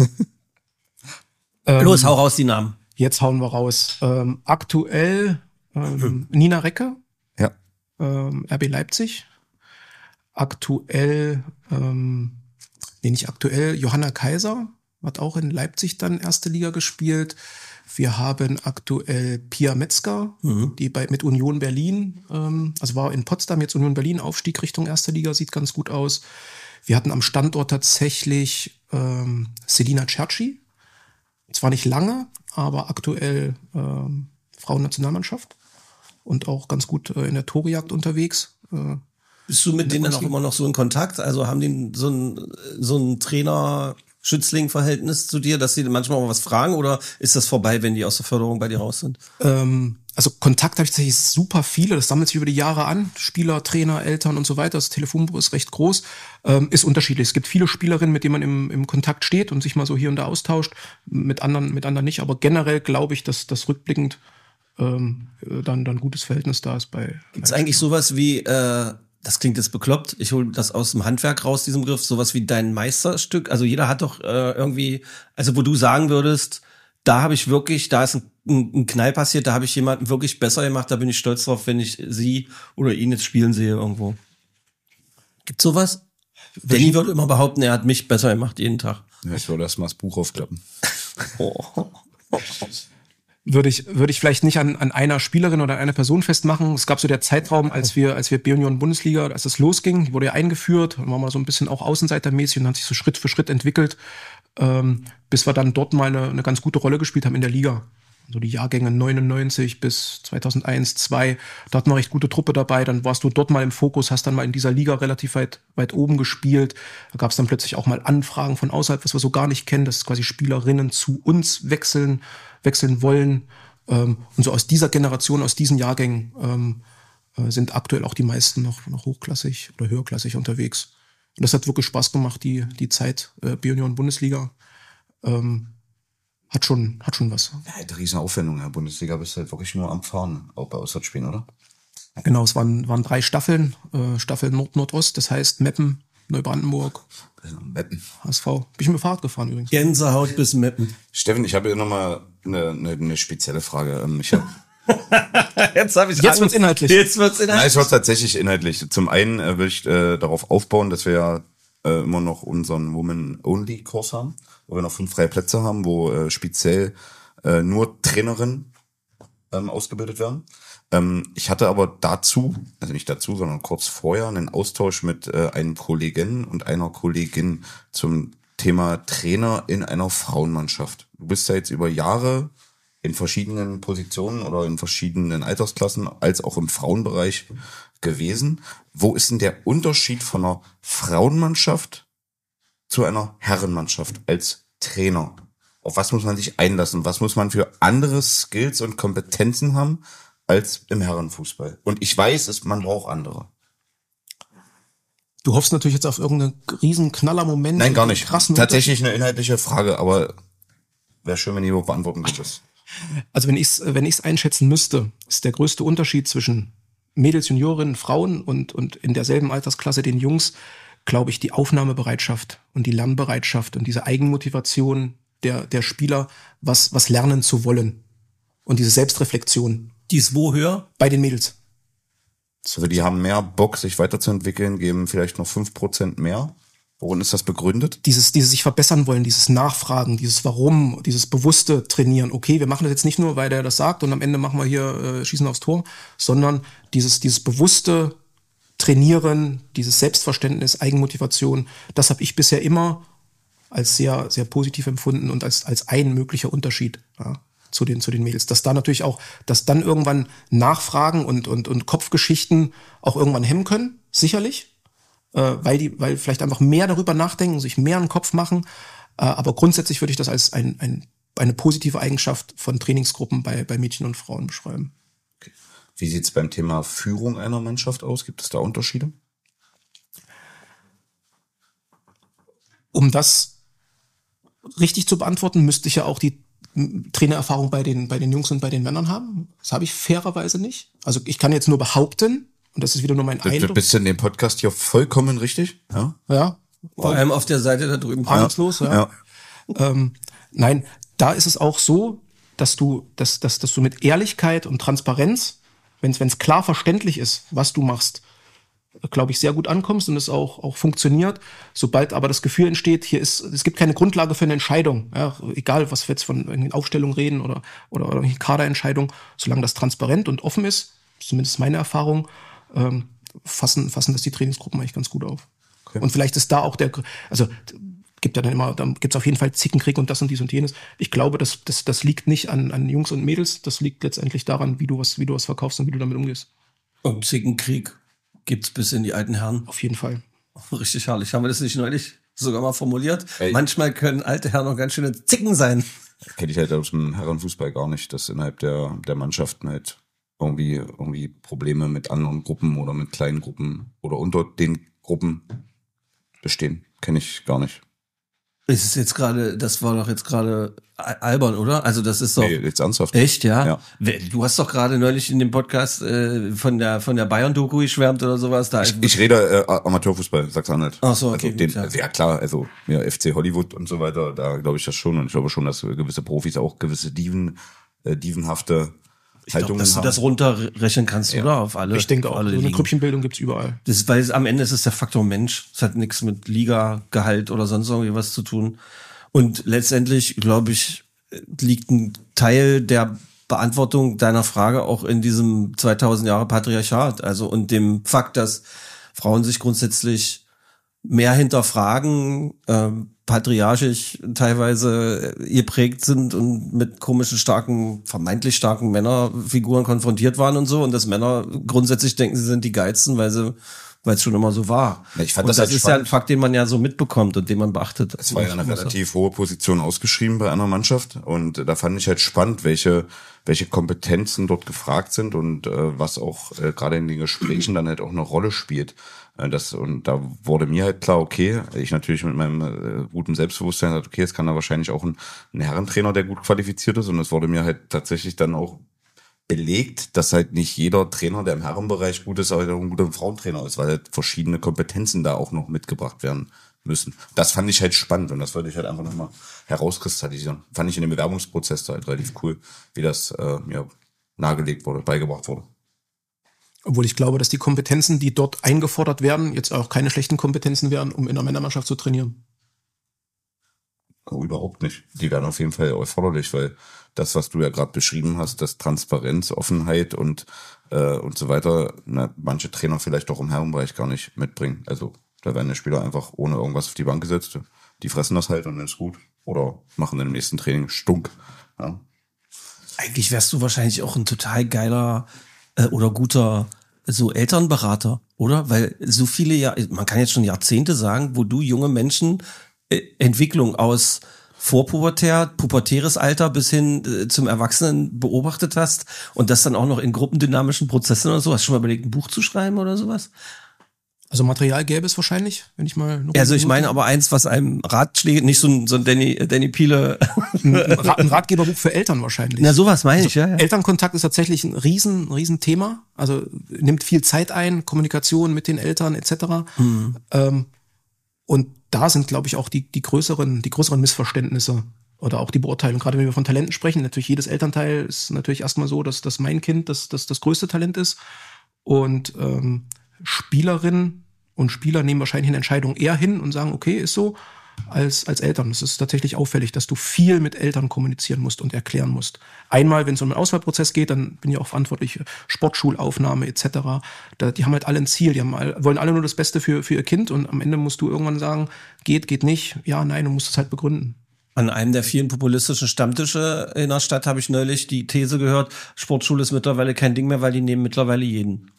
Los, hau raus die Namen. Jetzt hauen wir raus. Aktuell Nina Recke. Ja. RB Leipzig. Aktuell, nicht aktuell, Johanna Kaiser. Hat auch in Leipzig dann erste Liga gespielt. Wir haben aktuell Pia Metzger, die mit Union Berlin, also war in Potsdam, jetzt Union Berlin, Aufstieg Richtung erste Liga, sieht ganz gut aus. Wir hatten am Standort tatsächlich Selina Cerci. Zwar nicht lange, aber aktuell Frauennationalmannschaft und auch ganz gut in der Torejagd unterwegs. Bist du mit denen dann auch immer noch so in Kontakt? Also haben die so ein Trainer-Schützling-Verhältnis zu dir, dass sie manchmal mal was fragen, oder ist das vorbei, wenn die aus der Förderung bei dir raus sind? Also Kontakt habe ich tatsächlich super viele. Das sammelt sich über die Jahre an. Spieler, Trainer, Eltern und so weiter. Das Telefonbuch ist recht groß. Ist unterschiedlich. Es gibt viele Spielerinnen, mit denen man im Kontakt steht und sich mal so hier und da austauscht. Mit anderen nicht. Aber generell glaube ich, dass das rückblickend dann ein gutes Verhältnis da ist bei. Gibt's eigentlich sowas wie, das klingt jetzt bekloppt, ich hole das aus dem Handwerk raus, diesen Begriff, sowas wie dein Meisterstück? Also jeder hat doch irgendwie, also wo du sagen würdest, da habe ich wirklich, da ist ein Knall passiert, da habe ich jemanden wirklich besser gemacht, da bin ich stolz drauf, wenn ich sie oder ihn jetzt spielen sehe irgendwo. Gibt's sowas? Danny würde immer behaupten, er hat mich besser gemacht jeden Tag. Ja, ich würde erst mal das Buch aufklappen. Würde ich vielleicht nicht an einer Spielerin oder einer Person festmachen. Es gab so der Zeitraum, als wir B-Union Bundesliga, als es losging, die wurde ja eingeführt, dann war mal so ein bisschen auch außenseitermäßig und hat sich so Schritt für Schritt entwickelt, bis wir dann dort mal eine ganz gute Rolle gespielt haben in der Liga. Also die Jahrgänge 99 bis 2001, 2002, da hatten wir recht gute Truppe dabei, dann warst du dort mal im Fokus, hast dann mal in dieser Liga relativ weit oben gespielt. Da gab es dann plötzlich auch mal Anfragen von außerhalb, was wir so gar nicht kennen, dass quasi Spielerinnen zu uns wechseln wollen. Und so aus dieser Generation, aus diesen Jahrgängen sind aktuell auch die meisten noch hochklassig oder höherklassig unterwegs. Und das hat wirklich Spaß gemacht, die Zeit B-Union Bundesliga. Hat schon was. Ja, halt riesen Aufwendung in der Bundesliga, bist halt wirklich nur am Fahren, auch bei Auswärtsspielen, oder? Genau, es waren 3 Staffeln. Staffel Nord-Nordost, das heißt Meppen, Neubrandenburg, Meppen. HSV. Bin ich mit dem Fahrrad gefahren übrigens. Gänsehaut bis Meppen. Steffen, ich habe hier nochmal eine spezielle Frage. Jetzt wird's inhaltlich. Nein, es wird tatsächlich inhaltlich. Zum einen will ich darauf aufbauen, dass wir ja immer noch unseren Women-Only-Kurs haben, wo wir noch 5 freie Plätze haben, wo speziell nur Trainerinnen ausgebildet werden. Ich hatte aber sondern kurz vorher einen Austausch mit einem Kollegen und einer Kollegin zum Thema Trainer in einer Frauenmannschaft. Du bist ja jetzt über Jahre in verschiedenen Positionen oder in verschiedenen Altersklassen, als auch im Frauenbereich gewesen. Wo ist denn der Unterschied von einer Frauenmannschaft zu einer Herrenmannschaft als Trainer? Auf was muss man sich einlassen? Was muss man für andere Skills und Kompetenzen haben als im Herrenfußball? Und ich weiß, man braucht andere. Du hoffst natürlich jetzt auf irgendeinen riesen Knaller-Moment. Nein, gar nicht. Tatsächlich eine inhaltliche Frage, aber wäre schön, wenn ihr beantworten könntest. Also wenn ich's einschätzen müsste, ist der größte Unterschied zwischen Mädels, Juniorinnen, Frauen und in derselben Altersklasse den Jungs, glaube ich, die Aufnahmebereitschaft und die Lernbereitschaft und diese Eigenmotivation der Spieler, was lernen zu wollen. Und diese Selbstreflexion. Die ist wo höher? Bei den Mädels. Also die haben mehr Bock, sich weiterzuentwickeln, geben vielleicht noch 5% mehr. Worin ist das begründet? Dieses sich verbessern wollen, dieses Nachfragen, dieses Warum, dieses bewusste Trainieren. Okay, wir machen das jetzt nicht nur, weil der das sagt und am Ende machen wir hier Schießen aufs Tor, sondern dieses bewusste Trainieren, dieses Selbstverständnis, Eigenmotivation, das habe ich bisher immer als sehr, sehr positiv empfunden und als ein möglicher Unterschied zu den Mädels. Dass da natürlich auch, dass dann irgendwann Nachfragen und Kopfgeschichten auch irgendwann hemmen können, sicherlich. Weil vielleicht einfach mehr darüber nachdenken, sich mehr einen Kopf machen. Aber grundsätzlich würde ich das als eine positive Eigenschaft von Trainingsgruppen bei Mädchen und Frauen beschreiben. Okay. Wie sieht's beim Thema Führung einer Mannschaft aus? Gibt es da Unterschiede? Um das richtig zu beantworten, müsste ich ja auch die Trainererfahrung bei den Jungs und bei den Männern haben. Das habe ich fairerweise nicht. Also ich kann jetzt nur behaupten, und das ist wieder nur mein Eindruck. Du bist in dem Podcast hier vollkommen richtig. Ja. Ja. Vor allem auf der Seite da drüben. Ahnungslos, ja. Nein, da ist es auch so, dass du mit Ehrlichkeit und Transparenz, wenn es klar verständlich ist, was du machst, glaube ich, sehr gut ankommst und es auch funktioniert. Sobald aber das Gefühl entsteht, es gibt keine Grundlage für eine Entscheidung, ja, egal was wir jetzt von Aufstellung reden oder Kaderentscheidung, solange das transparent und offen ist, zumindest meine Erfahrung, fassen das die Trainingsgruppen eigentlich ganz gut auf. Okay. Und vielleicht ist da auch gibt ja dann immer, dann gibt's auf jeden Fall Zickenkrieg und das und dies und jenes. Ich glaube, das liegt nicht an Jungs und Mädels, das liegt letztendlich daran, wie du was verkaufst und wie du damit umgehst. Und Zickenkrieg Gibt's bis in die alten Herren. Auf jeden Fall. Richtig herrlich. Haben wir das nicht neulich sogar mal formuliert? Ey. Manchmal können alte Herren noch ganz schöne Zicken sein. Kenne ich halt aus dem Herrenfußball gar nicht, dass innerhalb der Mannschaften halt irgendwie Probleme mit anderen Gruppen oder mit kleinen Gruppen oder unter den Gruppen bestehen. Kenne ich gar nicht. Ist es jetzt gerade, das war doch jetzt gerade albern, oder? Also das ist doch... Nee, jetzt ernsthaft. Echt, ja? Ja. Du hast doch gerade neulich in dem Podcast von der Bayern-Doku geschwärmt oder sowas. Da Ich rede Amateurfußball, Sachsen-Anhalt. Ach so, okay, also gut, ja. ja klar, also ja, FC Hollywood und so weiter, da glaube ich das schon. Und ich glaube schon, dass gewisse Profis auch gewisse dievenhafte ich glaube, Haltungen dass du haben. das runterrechnen kannst, oder? Auf alle. Ich denke auf auch, alle so eine Ligen. Grüppchenbildung gibt's überall. Das ist, weil am Ende ist es der Faktor Mensch. Es hat nichts mit Liga-Gehalt oder sonst irgendwie was zu tun. Und letztendlich, glaube ich, liegt ein Teil der Beantwortung deiner Frage auch in diesem 2000 Jahre Patriarchat. Also und dem Fakt, dass Frauen sich grundsätzlich mehr hinterfragen, patriarchisch teilweise geprägt sind und mit komischen, vermeintlich starken Männerfiguren konfrontiert waren und so. Und dass Männer grundsätzlich denken, sie sind die Geilsten, weil es schon immer so war. Ja, ich fand und das das halt ist ja ein Fakt, den man ja so mitbekommt und den man beachtet. Es war ja eine relativ hohe Position ausgeschrieben bei einer Mannschaft und da fand ich halt spannend, welche Kompetenzen dort gefragt sind und was auch gerade in den Gesprächen dann halt auch eine Rolle spielt. Und da wurde mir halt klar, okay, ich natürlich mit meinem guten Selbstbewusstsein gesagt, okay, es kann da wahrscheinlich auch ein Herrentrainer, der gut qualifiziert ist, und es wurde mir halt tatsächlich dann auch belegt, dass halt nicht jeder Trainer, der im Herrenbereich gut ist, auch ein guter Frauentrainer ist, weil halt verschiedene Kompetenzen da auch noch mitgebracht werden müssen. Das fand ich halt spannend und das wollte ich halt einfach nochmal herauskristallisieren. Fand ich in dem Bewerbungsprozess da halt relativ cool, wie das nahegelegt wurde, beigebracht wurde. Obwohl ich glaube, dass die Kompetenzen, die dort eingefordert werden, jetzt auch keine schlechten Kompetenzen wären, um in der Männermannschaft zu trainieren. Oh, überhaupt nicht. Die werden auf jeden Fall erforderlich, weil das, was du ja gerade beschrieben hast, das Transparenz, Offenheit und so weiter, manche Trainer vielleicht auch im Herrenbereich gar nicht mitbringen. Also da werden die Spieler einfach ohne irgendwas auf die Bank gesetzt. Die fressen das halt und dann ist gut. Oder machen im nächsten Training Stunk. Ja. Eigentlich wärst du wahrscheinlich auch ein total geiler oder guter so Elternberater, oder? Weil so viele, man kann jetzt schon Jahrzehnte sagen, wo du junge Menschen Entwicklung aus vorpubertär, pubertäres Alter bis hin zum Erwachsenen beobachtet hast und das dann auch noch in gruppendynamischen Prozessen oder so. Hast du schon mal überlegt, ein Buch zu schreiben oder sowas? Also Material gäbe es wahrscheinlich, wenn ich mal... Also ich meine aber eins, was einem Ratschläge, nicht so ein Danny Piele... ein Ratgeberbuch für Eltern wahrscheinlich. Na, sowas meine ich, ja. Elternkontakt ist tatsächlich ein riesen Thema. Also nimmt viel Zeit ein, Kommunikation mit den Eltern etc. Und da sind, glaube ich, auch die größeren Missverständnisse oder auch die Beurteilung. Gerade wenn wir von Talenten sprechen, natürlich jedes Elternteil ist natürlich erstmal so, dass mein Kind das größte Talent ist. Und Spielerinnen und Spieler nehmen wahrscheinlich eine Entscheidung eher hin und sagen, okay, ist so, als Eltern. Es ist tatsächlich auffällig, dass du viel mit Eltern kommunizieren musst und erklären musst. Einmal, wenn es um einen Auswahlprozess geht, dann bin ich auch verantwortlich, Sportschulaufnahme etc. Die haben halt alle ein Ziel, wollen alle nur das Beste für ihr Kind und am Ende musst du irgendwann sagen, geht nicht, ja, nein, du musst es halt begründen. An einem der vielen populistischen Stammtische in der Stadt habe ich neulich die These gehört, Sportschule ist mittlerweile kein Ding mehr, weil die nehmen mittlerweile jeden.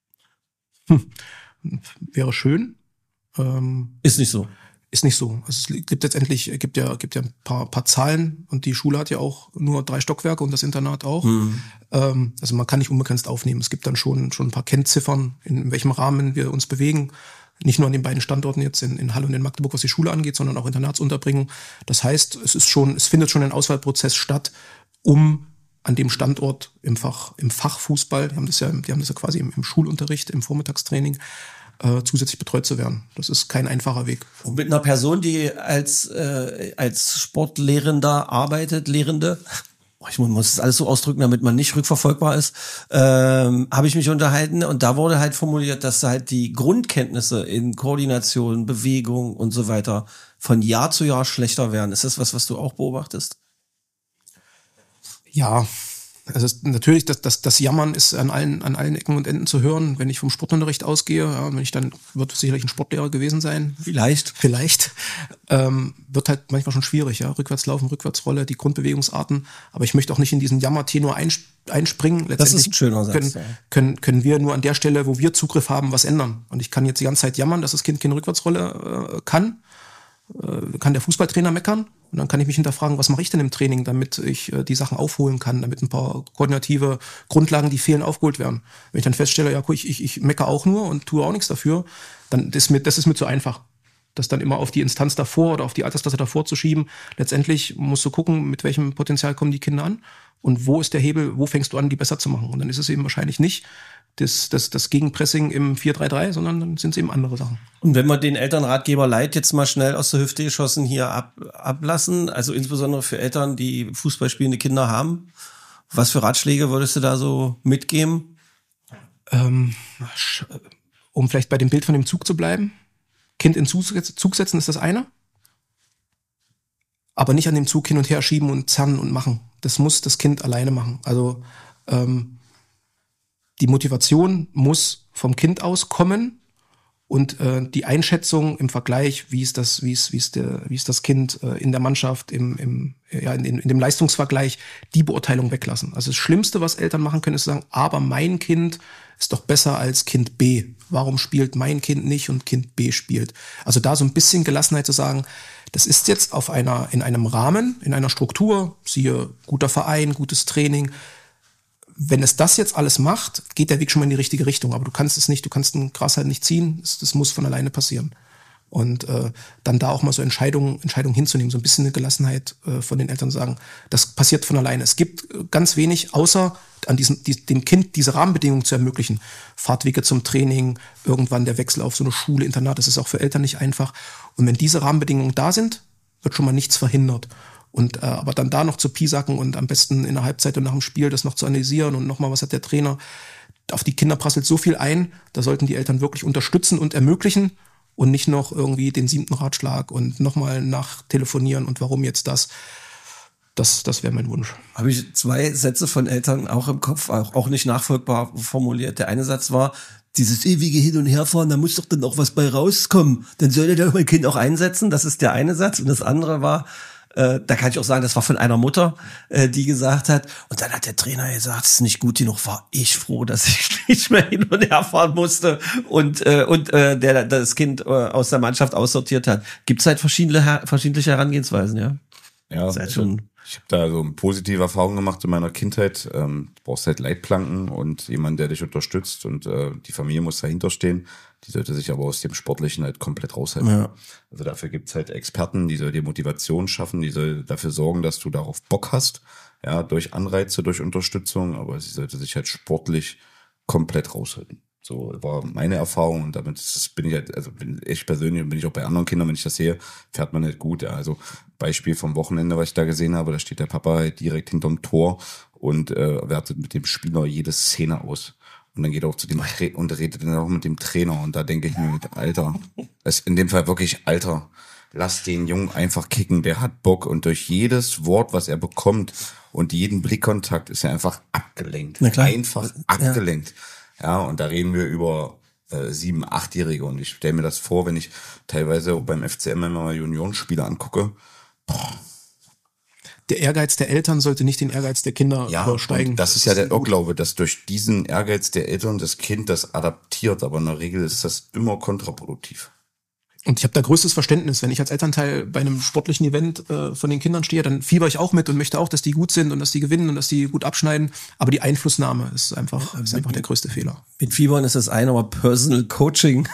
Wäre schön. Ist nicht so. Ist nicht so. Also es gibt ja ein paar Zahlen und die Schule hat ja auch nur 3 Stockwerke und das Internat auch. Also man kann nicht unbegrenzt aufnehmen. Es gibt dann schon ein paar Kennziffern, in welchem Rahmen wir uns bewegen. Nicht nur an den beiden Standorten jetzt in Halle und in Magdeburg, was die Schule angeht, sondern auch Internatsunterbringung. Das heißt, es findet schon ein Auswahlprozess statt, um an dem Standort im Fachfußball, die haben das ja quasi im Schulunterricht, im Vormittagstraining, zusätzlich betreut zu werden. Das ist kein einfacher Weg. Und mit einer Person, die als Sportlehrender arbeitet, Lehrende, ich muss das alles so ausdrücken, damit man nicht rückverfolgbar ist, habe ich mich unterhalten und da wurde halt formuliert, dass halt die Grundkenntnisse in Koordination, Bewegung und so weiter von Jahr zu Jahr schlechter werden. Ist das was du auch beobachtest? Ja, Also natürlich, das Jammern ist an allen Ecken und Enden zu hören, wenn ich vom Sportunterricht ausgehe. Ja, wenn ich dann, wird sicherlich ein Sportlehrer gewesen sein. Vielleicht. Wird halt manchmal schon schwierig, ja. Rückwärtslaufen, Rückwärtsrolle, die Grundbewegungsarten. Aber ich möchte auch nicht in diesen Jammertenor einspringen. Das ist ein schöner Satz. Können wir nur an der Stelle, wo wir Zugriff haben, was ändern. Und ich kann jetzt die ganze Zeit jammern, dass das Kind keine Rückwärtsrolle kann der Fußballtrainer meckern. Und dann kann ich mich hinterfragen, was mache ich denn im Training, damit ich die Sachen aufholen kann, damit ein paar koordinative Grundlagen, die fehlen, aufgeholt werden. Wenn ich dann feststelle, ja, ich meckere auch nur und tue auch nichts dafür, dann das ist mir zu einfach. Das dann immer auf die Instanz davor oder auf die Altersklasse davor zu schieben. Letztendlich musst du gucken, mit welchem Potenzial kommen die Kinder an und wo ist der Hebel, wo fängst du an, die besser zu machen. Und dann ist es eben wahrscheinlich nicht das Gegenpressing im 4-3-3, sondern dann sind es eben andere Sachen. Und wenn wir den Elternratgeber Light jetzt mal schnell aus der Hüfte geschossen hier ablassen, also insbesondere für Eltern, die Fußball spielende Kinder haben, was für Ratschläge würdest du da so mitgeben? Um vielleicht bei dem Bild von dem Zug zu bleiben. Kind in Zug setzen ist das eine. Aber nicht an dem Zug hin und her schieben und zerren und machen. Das muss das Kind alleine machen. Also die Motivation muss vom Kind aus kommen und die Einschätzung im Vergleich, wie ist das Kind in der Mannschaft, in dem Leistungsvergleich, die Beurteilung weglassen. Also das Schlimmste, was Eltern machen können, ist zu sagen, aber mein Kind ist doch besser als Kind B. Warum spielt mein Kind nicht und Kind B spielt? Also da so ein bisschen Gelassenheit zu sagen, das ist jetzt in einem Rahmen, in einer Struktur, siehe guter Verein, gutes Training. Wenn es das jetzt alles macht, geht der Weg schon mal in die richtige Richtung. Aber du kannst ein Gras halt nicht ziehen. Das muss von alleine passieren. Und dann da auch mal so Entscheidungen hinzunehmen, so ein bisschen eine Gelassenheit von den Eltern sagen, das passiert von alleine. Es gibt ganz wenig, außer an dem Kind diese Rahmenbedingungen zu ermöglichen. Fahrtwege zum Training, irgendwann der Wechsel auf so eine Schule, Internat, das ist auch für Eltern nicht einfach. Und wenn diese Rahmenbedingungen da sind, wird schon mal nichts verhindert. Und aber dann da noch zu piesacken und am besten in der Halbzeit und nach dem Spiel das noch zu analysieren und nochmal, was hat der Trainer, auf die Kinder prasselt so viel ein, da sollten die Eltern wirklich unterstützen und ermöglichen und nicht noch irgendwie den 7. Ratschlag und nochmal nachtelefonieren und warum jetzt das. Das wäre mein Wunsch. Habe ich 2 Sätze von Eltern auch im Kopf, auch nicht nachfolgbar formuliert. Der eine Satz war, dieses ewige Hin- und Herfahren, da muss doch dann auch was bei rauskommen. Dann soll der doch mein Kind auch einsetzen. Das ist der eine Satz. Und das andere war, da kann ich auch sagen, das war von einer Mutter, die gesagt hat, und dann hat der Trainer gesagt, es ist nicht gut genug, war ich froh, dass ich nicht mehr hin und her fahren musste und der das Kind aus der Mannschaft aussortiert hat. Gibt es halt verschiedentliche Herangehensweisen, ja? Ja, ich habe da so eine positive Erfahrung gemacht in meiner Kindheit. Du brauchst halt Leitplanken und jemand, der dich unterstützt und die Familie muss dahinter stehen. Die sollte sich aber aus dem Sportlichen halt komplett raushalten. Ja. Also dafür gibt's halt Experten, die soll dir Motivation schaffen, die soll dafür sorgen, dass du darauf Bock hast, ja, durch Anreize, durch Unterstützung, aber sie sollte sich halt sportlich komplett raushalten. So war meine Erfahrung und damit bin ich halt, also ich persönlich bin ich auch bei anderen Kindern, wenn ich das sehe, fährt man halt gut. Ja. Also Beispiel vom Wochenende, was ich da gesehen habe, da steht der Papa halt direkt hinterm Tor und wertet mit dem Spieler jede Szene aus. Und dann geht er auch zu dem und redet dann auch mit dem Trainer. Und da denke ich mir, Alter, das ist in dem Fall wirklich, Alter, lass den Jungen einfach kicken, der hat Bock. Und durch jedes Wort, was er bekommt und jeden Blickkontakt ist er einfach abgelenkt. Na klar. Einfach abgelenkt. Ja, und da reden wir über 7-, 8-Jährige. Und ich stelle mir das vor, wenn ich teilweise beim FCM immer Juniorenspieler angucke. Der Ehrgeiz der Eltern sollte nicht den Ehrgeiz der Kinder übersteigen. Das ist ja der Irrglaube, dass durch diesen Ehrgeiz der Eltern das Kind das adaptiert, aber in der Regel ist das immer kontraproduktiv. Und ich habe da größtes Verständnis, wenn ich als Elternteil bei einem sportlichen Event von den Kindern stehe, dann fieber ich auch mit und möchte auch, dass die gut sind und dass die gewinnen und dass die gut abschneiden. Aber die Einflussnahme ist einfach der größte Fehler. Mit Fiebern ist das eine, aber Personal Coaching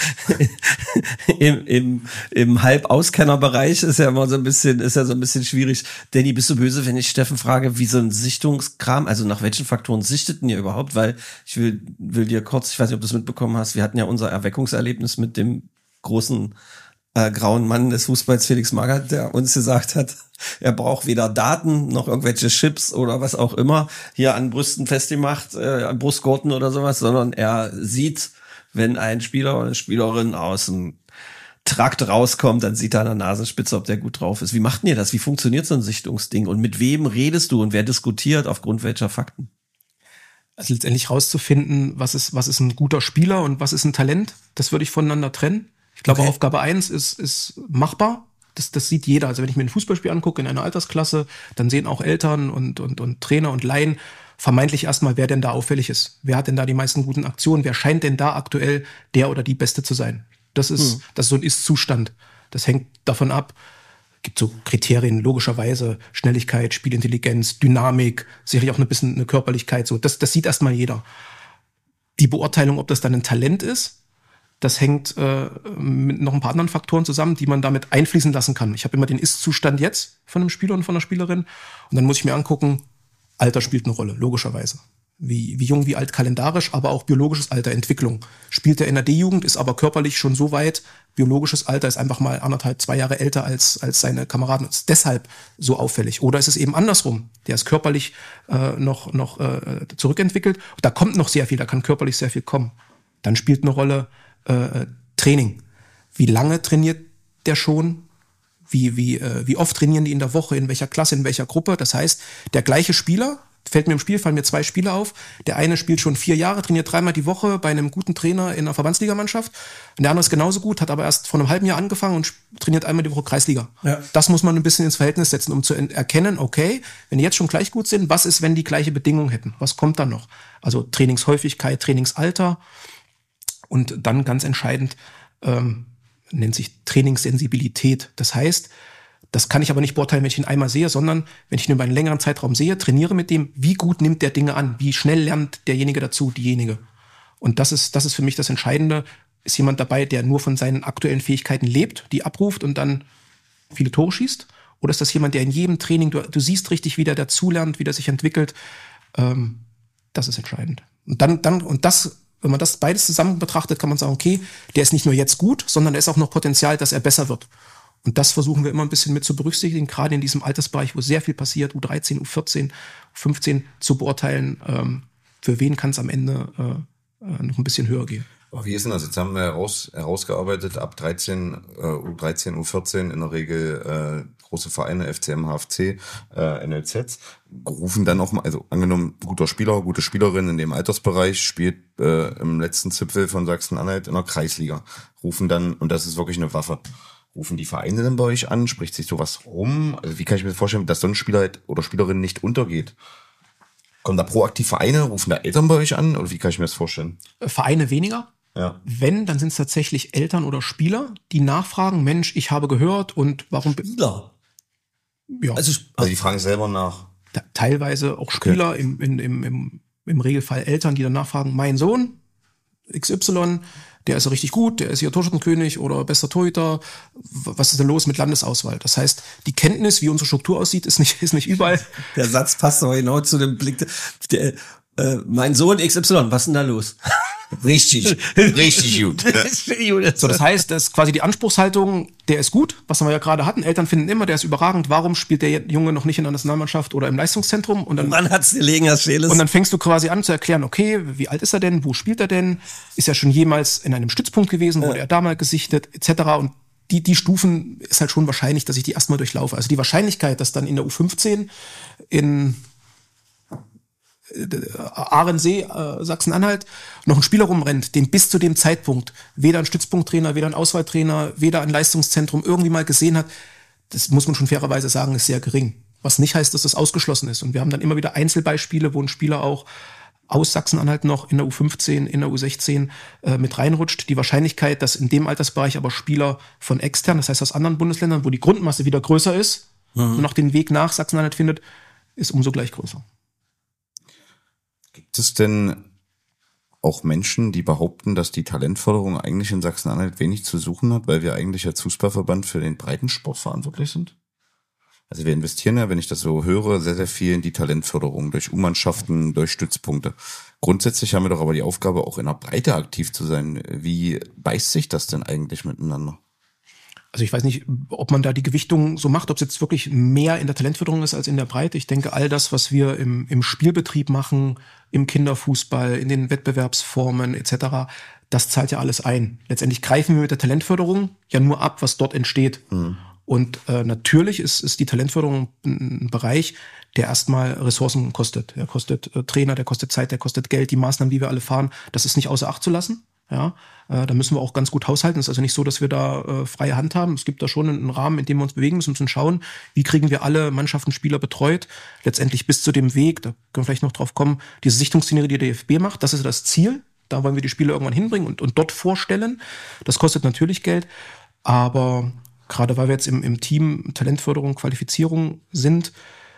im Halbauskennerbereich ist ja immer so ein bisschen schwierig. Danny, bist du böse, wenn ich Steffen frage, wie so ein Sichtungskram, also nach welchen Faktoren sichteten ihr überhaupt? Weil ich will dir kurz, ich weiß nicht, ob du es mitbekommen hast, wir hatten ja unser Erweckungserlebnis mit dem großen grauen Mann des Fußballs, Felix Magath, der uns gesagt hat, er braucht weder Daten noch irgendwelche Chips oder was auch immer hier an Brüsten festgemacht, an Brustgurten oder sowas, sondern er sieht, wenn ein Spieler oder eine Spielerin aus dem Trakt rauskommt, dann sieht er an der Nasenspitze, ob der gut drauf ist. Wie macht denn ihr das? Wie funktioniert so ein Sichtungsding? Und mit wem redest du und wer diskutiert aufgrund welcher Fakten? Also letztendlich rauszufinden, was ist ein guter Spieler und was ist ein Talent, das würde ich voneinander trennen. Ich glaube, Okay. Aufgabe 1 ist machbar. Das sieht jeder. Also wenn ich mir ein Fußballspiel angucke in einer Altersklasse, dann sehen auch Eltern und Trainer und Laien vermeintlich erstmal, wer denn da auffällig ist. Wer hat denn da die meisten guten Aktionen? Wer scheint denn da aktuell der oder die Beste zu sein? Das ist so ein Ist-Zustand. Das hängt davon ab. Gibt so Kriterien, logischerweise Schnelligkeit, Spielintelligenz, Dynamik, sicherlich auch ein bisschen eine Körperlichkeit. So, das sieht erstmal jeder. Die Beurteilung, ob das dann ein Talent ist, das hängt mit noch ein paar anderen Faktoren zusammen, die man damit einfließen lassen kann. Ich habe immer den Ist-Zustand jetzt von einem Spieler und von einer Spielerin. Und dann muss ich mir angucken, Alter spielt eine Rolle, logischerweise. Wie jung, wie alt kalendarisch, aber auch biologisches Alter, Entwicklung. Spielt er in der D-Jugend, ist aber körperlich schon so weit, biologisches Alter ist einfach mal 1,5, 2 Jahre älter als seine Kameraden, ist deshalb so auffällig. Oder ist es eben andersrum, der ist körperlich noch zurückentwickelt, da kommt noch sehr viel, da kann körperlich sehr viel kommen. Dann spielt eine Rolle Training. Wie lange trainiert der schon? Wie oft trainieren die in der Woche, in welcher Klasse, in welcher Gruppe? Das heißt, der gleiche Spieler, fallen mir 2 Spieler auf. Der eine spielt schon 4 Jahre, trainiert 3-mal die Woche bei einem guten Trainer in einer Verbandsligamannschaft. Und der andere ist genauso gut, hat aber erst vor einem halben Jahr angefangen und trainiert einmal die Woche Kreisliga. Ja. Das muss man ein bisschen ins Verhältnis setzen, um zu erkennen, okay, wenn die jetzt schon gleich gut sind, was ist, wenn die gleiche Bedingungen hätten? Was kommt dann noch? Also Trainingshäufigkeit, Trainingsalter und dann ganz entscheidend nennt sich Trainingssensibilität. Das heißt, das kann ich aber nicht beurteilen, wenn ich ihn einmal sehe, sondern wenn ich ihn über einen längeren Zeitraum sehe, trainiere mit dem, wie gut nimmt der Dinge an, wie schnell lernt derjenige dazu, diejenige. Und das ist für mich das Entscheidende. Ist jemand dabei, der nur von seinen aktuellen Fähigkeiten lebt, die abruft und dann viele Tore schießt? Oder ist das jemand, der in jedem Training, du siehst richtig, wie der dazulernt, wie der sich entwickelt? Das ist entscheidend. Und das, wenn man das beides zusammen betrachtet, kann man sagen, okay, der ist nicht nur jetzt gut, sondern da ist auch noch Potenzial, dass er besser wird. Und das versuchen wir immer ein bisschen mit zu berücksichtigen, gerade in diesem Altersbereich, wo sehr viel passiert, U13, U14, U15 zu beurteilen, für wen kann es am Ende noch ein bisschen höher gehen. Aber wie ist denn das? Jetzt haben wir herausgearbeitet, ab 13, U13, U14 in der Regel große Vereine, FCM, HFC, NLZs, rufen dann auch mal, also angenommen, guter Spieler, gute Spielerin in dem Altersbereich, spielt im letzten Zipfel von Sachsen-Anhalt in der Kreisliga, rufen dann, und das ist wirklich eine Waffe, rufen die Vereine dann bei euch an, spricht sich sowas rum? Also wie kann ich mir vorstellen, dass so ein Spieler oder Spielerin nicht untergeht? Kommen da proaktiv Vereine, rufen da Eltern bei euch an? Oder wie kann ich mir das vorstellen? Vereine weniger. Ja. Wenn, dann sind es tatsächlich Eltern oder Spieler, die nachfragen, Mensch, ich habe gehört und warum... Spieler? Ja, Also die fragen selber nach. teilweise auch Spieler, im Regelfall Eltern, die dann nachfragen, mein Sohn, XY, der ist ja richtig gut, der ist hier Torschützenkönig oder bester Torhüter, was ist denn los mit Landesauswahl? Das heißt, die Kenntnis, wie unsere Struktur aussieht, ist nicht überall. der Satz passt aber genau zu dem Blick. Mein Sohn XY, was ist denn da los? Richtig gut. So, das heißt, dass quasi die Anspruchshaltung, der ist gut, was wir ja gerade hatten. Eltern finden immer, der ist überragend. Warum spielt der Junge noch nicht in der Nationalmannschaft oder im Leistungszentrum? Und dann, Wann hat's gelegen, Herr Scheles? und dann fängst du quasi an zu erklären, okay, wie alt ist er denn? Wo spielt er denn? Ist er schon jemals in einem Stützpunkt gewesen? Wurde er da mal gesichtet? Etc. Und die Stufen ist halt schon wahrscheinlich, dass ich die erstmal durchlaufe. Also die Wahrscheinlichkeit, dass dann in der U15 in Ahrensee, Sachsen-Anhalt, noch ein Spieler rumrennt, den bis zu dem Zeitpunkt weder ein Stützpunkttrainer, weder ein Auswahltrainer, weder ein Leistungszentrum irgendwie mal gesehen hat, das muss man schon fairerweise sagen, ist sehr gering. Was nicht heißt, dass das ausgeschlossen ist. Und wir haben dann immer wieder Einzelbeispiele, wo ein Spieler auch aus Sachsen-Anhalt noch in der U15, in der U16 mit reinrutscht. Die Wahrscheinlichkeit, dass in dem Altersbereich aber Spieler von extern, das heißt aus anderen Bundesländern, wo die Grundmasse wieder größer ist, und noch den Weg nach Sachsen-Anhalt findet, ist umso gleich größer. Gibt es denn auch Menschen, die behaupten, dass die Talentförderung eigentlich in Sachsen-Anhalt wenig zu suchen hat, weil wir eigentlich als Fußballverband für den Breitensport verantwortlich sind? Also wir investieren ja, wenn ich das so höre, sehr, sehr viel in die Talentförderung durch U-Mannschaften, durch Stützpunkte. Grundsätzlich haben wir doch aber die Aufgabe, auch in der Breite aktiv zu sein. Wie beißt sich das denn eigentlich miteinander? Also ich weiß nicht, ob man da die Gewichtung so macht, ob es jetzt wirklich mehr in der Talentförderung ist als in der Breite. Ich denke, all das, was wir im Spielbetrieb machen, im Kinderfußball, in den Wettbewerbsformen etc., das zahlt ja alles ein. Letztendlich greifen wir mit der Talentförderung ja nur ab, was dort entsteht. Und natürlich ist die Talentförderung ein Bereich, der erstmal Ressourcen kostet. Der kostet Trainer, der kostet Zeit, der kostet Geld. Die Maßnahmen, die wir alle fahren, das ist nicht außer Acht zu lassen. Ja, da müssen wir auch ganz gut haushalten. Es ist also nicht so, dass wir da freie Hand haben. Es gibt da schon einen Rahmen, in dem wir uns bewegen müssen und schauen, wie kriegen wir alle Mannschaften, Spieler betreut. Letztendlich bis zu dem Weg, da können wir vielleicht noch drauf kommen, diese Sichtungsszenerie, die der DFB macht, das ist das Ziel. Da wollen wir die Spieler irgendwann hinbringen und dort vorstellen. Das kostet natürlich Geld, aber gerade weil wir jetzt im Team Talentförderung, Qualifizierung sind,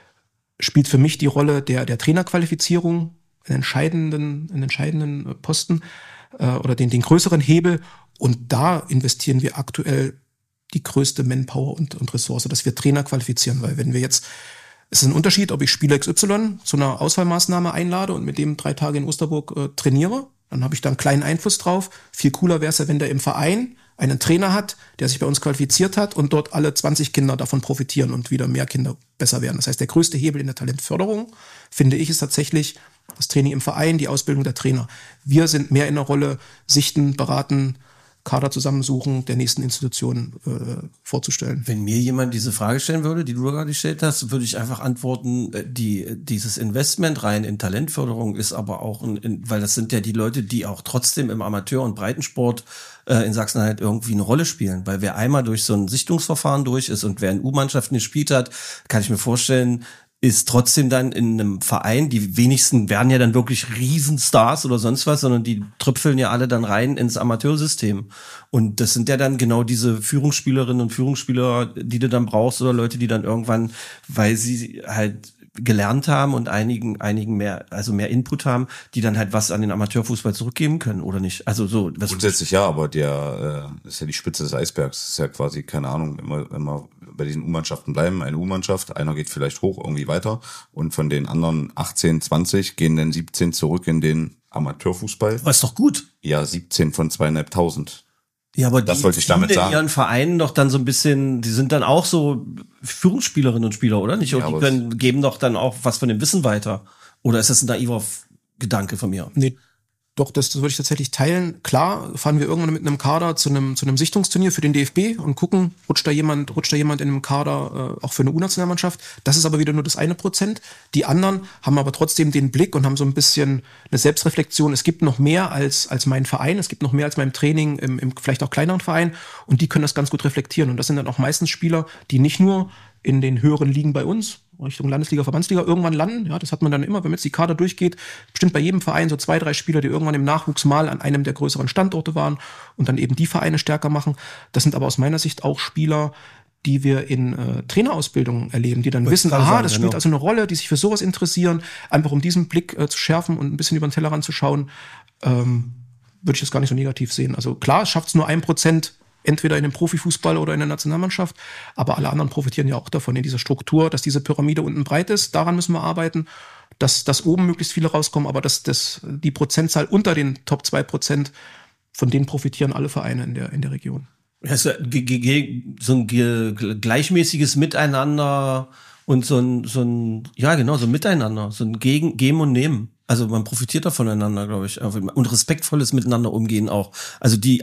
spielt für mich die Rolle der Trainerqualifizierung in entscheidenden Posten oder den größeren Hebel. Und da investieren wir aktuell die größte Manpower und Ressource, dass wir Trainer qualifizieren. Weil wenn wir jetzt, es ist ein Unterschied, ob ich Spieler XY zu einer Auswahlmaßnahme einlade und mit dem 3 Tage in Osterburg trainiere, dann habe ich da einen kleinen Einfluss drauf. Viel cooler wäre es ja, wenn der im Verein einen Trainer hat, der sich bei uns qualifiziert hat und dort alle 20 Kinder davon profitieren und wieder mehr Kinder besser werden. Das heißt, der größte Hebel in der Talentförderung, finde ich, ist tatsächlich das Training im Verein, die Ausbildung der Trainer. Wir sind mehr in der Rolle, sichten, beraten, Kader zusammensuchen, der nächsten Institution vorzustellen. Wenn mir jemand diese Frage stellen würde, die du gerade gestellt hast, würde ich einfach antworten, dieses Investment rein in Talentförderung ist aber auch, weil das sind ja die Leute, die auch trotzdem im Amateur- und Breitensport in Sachsen-Anhalt irgendwie eine Rolle spielen. Weil wer einmal durch so ein Sichtungsverfahren durch ist und wer in U-Mannschaften gespielt hat, kann ich mir vorstellen, ist trotzdem dann in einem Verein, die wenigsten werden ja dann wirklich Riesenstars oder sonst was, sondern die tröpfeln ja alle dann rein ins Amateursystem. Und das sind ja dann genau diese Führungsspielerinnen und Führungsspieler, die du dann brauchst oder Leute, die dann irgendwann, weil sie halt gelernt haben und einigen mehr, also mehr Input haben, die dann halt was an den Amateurfußball zurückgeben können, oder nicht? Also so. Grundsätzlich ja, aber das ist ja die Spitze des Eisbergs. Das ist ja quasi, keine Ahnung, immer bei diesen U-Mannschaften bleiben. Eine U-Mannschaft, einer geht vielleicht hoch irgendwie weiter und von den anderen 18, 20 gehen dann 17 zurück in den Amateurfußball. Aber ist doch gut. Ja, 17 von 2.500. Ja, aber das die wollte ich damit sagen. In ihren Vereinen doch dann so ein bisschen, die sind dann auch so Führungsspielerinnen und Spieler, oder nicht? Und Ja, die geben doch dann auch was von dem Wissen weiter. Oder ist das ein naiver Gedanke von mir? Nee, doch, das würde ich tatsächlich teilen. Klar, fahren wir irgendwann mit einem Kader zu einem Sichtungsturnier für den DFB und gucken, rutscht da jemand in einem Kader auch für eine U-Nationalmannschaft. Das ist aber wieder nur das 1%. Die anderen haben aber trotzdem den Blick und haben so ein bisschen eine Selbstreflexion. Es gibt noch mehr als mein Verein, es gibt noch mehr als meinem Training im vielleicht auch kleineren Verein und die können das ganz gut reflektieren. Und das sind dann auch meistens Spieler, die nicht nur in den höheren Ligen bei uns Richtung Landesliga, Verbandsliga irgendwann landen. Ja, das hat man dann immer, wenn man jetzt die Kader durchgeht, bestimmt bei jedem Verein so 2, 3 Spieler, die irgendwann im Nachwuchs mal an einem der größeren Standorte waren und dann eben die Vereine stärker machen. Das sind aber aus meiner Sicht auch Spieler, die wir in Trainerausbildungen erleben, die dann wissen, aha, das spielt also eine Rolle, die sich für sowas interessieren, einfach um diesen Blick zu schärfen und ein bisschen über den Tellerrand zu schauen, würde ich das gar nicht so negativ sehen. Also klar, es schafft es nur 1%, entweder in dem Profifußball oder in der Nationalmannschaft, aber alle anderen profitieren ja auch davon in dieser Struktur, dass diese Pyramide unten breit ist. Daran müssen wir arbeiten, dass oben möglichst viele rauskommen, aber dass die Prozentzahl unter den Top 2%, von denen profitieren alle Vereine in der Region. Also, so ein gleichmäßiges Miteinander und so ein Miteinander, so ein Geben und Nehmen. Also man profitiert da voneinander, glaube ich. Und respektvolles Miteinander umgehen auch. Also das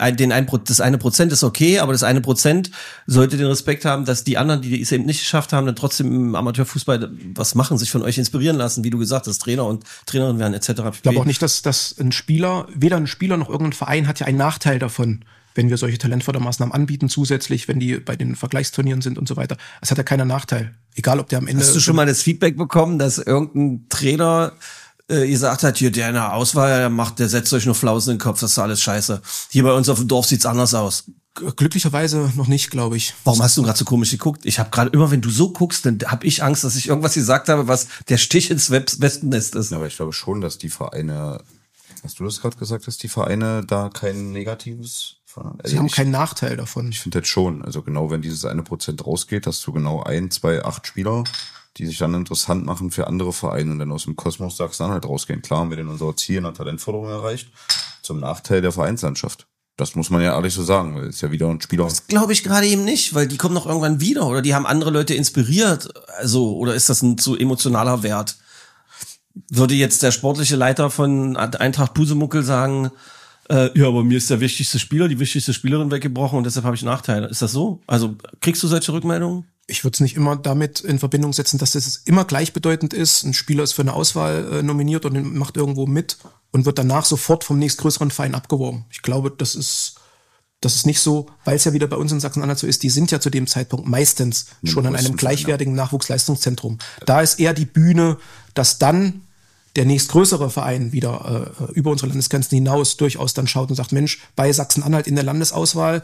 1% ist okay, aber das 1% sollte den Respekt haben, dass die anderen, die es eben nicht geschafft haben, dann trotzdem im Amateurfußball was machen, sich von euch inspirieren lassen, wie du gesagt hast, Trainer und Trainerin werden etc. Ich glaube auch nicht, dass weder ein Spieler noch irgendein Verein hat ja einen Nachteil davon, wenn wir solche Talentfördermaßnahmen anbieten, zusätzlich, wenn die bei den Vergleichsturnieren sind und so weiter. Es hat ja keinen Nachteil. Egal, ob der am Ende... Hast du schon mal das Feedback bekommen, dass irgendein Trainer gesagt hat, hier, der in der Auswahl der setzt euch nur Flausen in den Kopf, das ist alles scheiße. Hier bei uns auf dem Dorf sieht's anders aus. Glücklicherweise noch nicht, glaube ich. Warum hast du gerade so komisch geguckt? Ich habe gerade immer, wenn du so guckst, dann habe ich Angst, dass ich irgendwas gesagt habe, was der Stich ins Wespennest ist. Ja, aber ich glaube schon, dass die Vereine, hast du das gerade gesagt, dass die Vereine da kein Negatives... Sie haben keinen Nachteil davon. Ich finde das schon. Also genau, wenn dieses 1% rausgeht, hast du genau 1, 2, 8 Spieler, die sich dann interessant machen für andere Vereine und dann aus dem Kosmos Sachsen-Anhalt rausgehen. Klar haben wir denn unser Ziel in der Talentförderung erreicht, zum Nachteil der Vereinslandschaft. Das muss man ja ehrlich so sagen, weil ist ja wieder ein Spieler. Das glaube ich gerade eben nicht, weil die kommen noch irgendwann wieder oder die haben andere Leute inspiriert. Also, oder ist das ein zu emotionaler Wert? Würde jetzt der sportliche Leiter von Eintracht Pusemuckel sagen, ja, aber mir ist der wichtigste Spieler, die wichtigste Spielerin weggebrochen und deshalb habe ich Nachteile. Ist das so? Also, kriegst du solche Rückmeldungen? Ich würde es nicht immer damit in Verbindung setzen, dass das immer gleichbedeutend ist. Ein Spieler ist für eine Auswahl nominiert und macht irgendwo mit und wird danach sofort vom nächstgrößeren Verein abgeworben. Ich glaube, das ist nicht so, weil es ja wieder bei uns in Sachsen-Anhalt so ist, die sind ja zu dem Zeitpunkt meistens schon an einem gleichwertigen Nachwuchsleistungszentrum. Da ist eher die Bühne, dass dann der nächstgrößere Verein wieder über unsere Landesgrenzen hinaus durchaus dann schaut und sagt, Mensch, bei Sachsen-Anhalt in der Landesauswahl,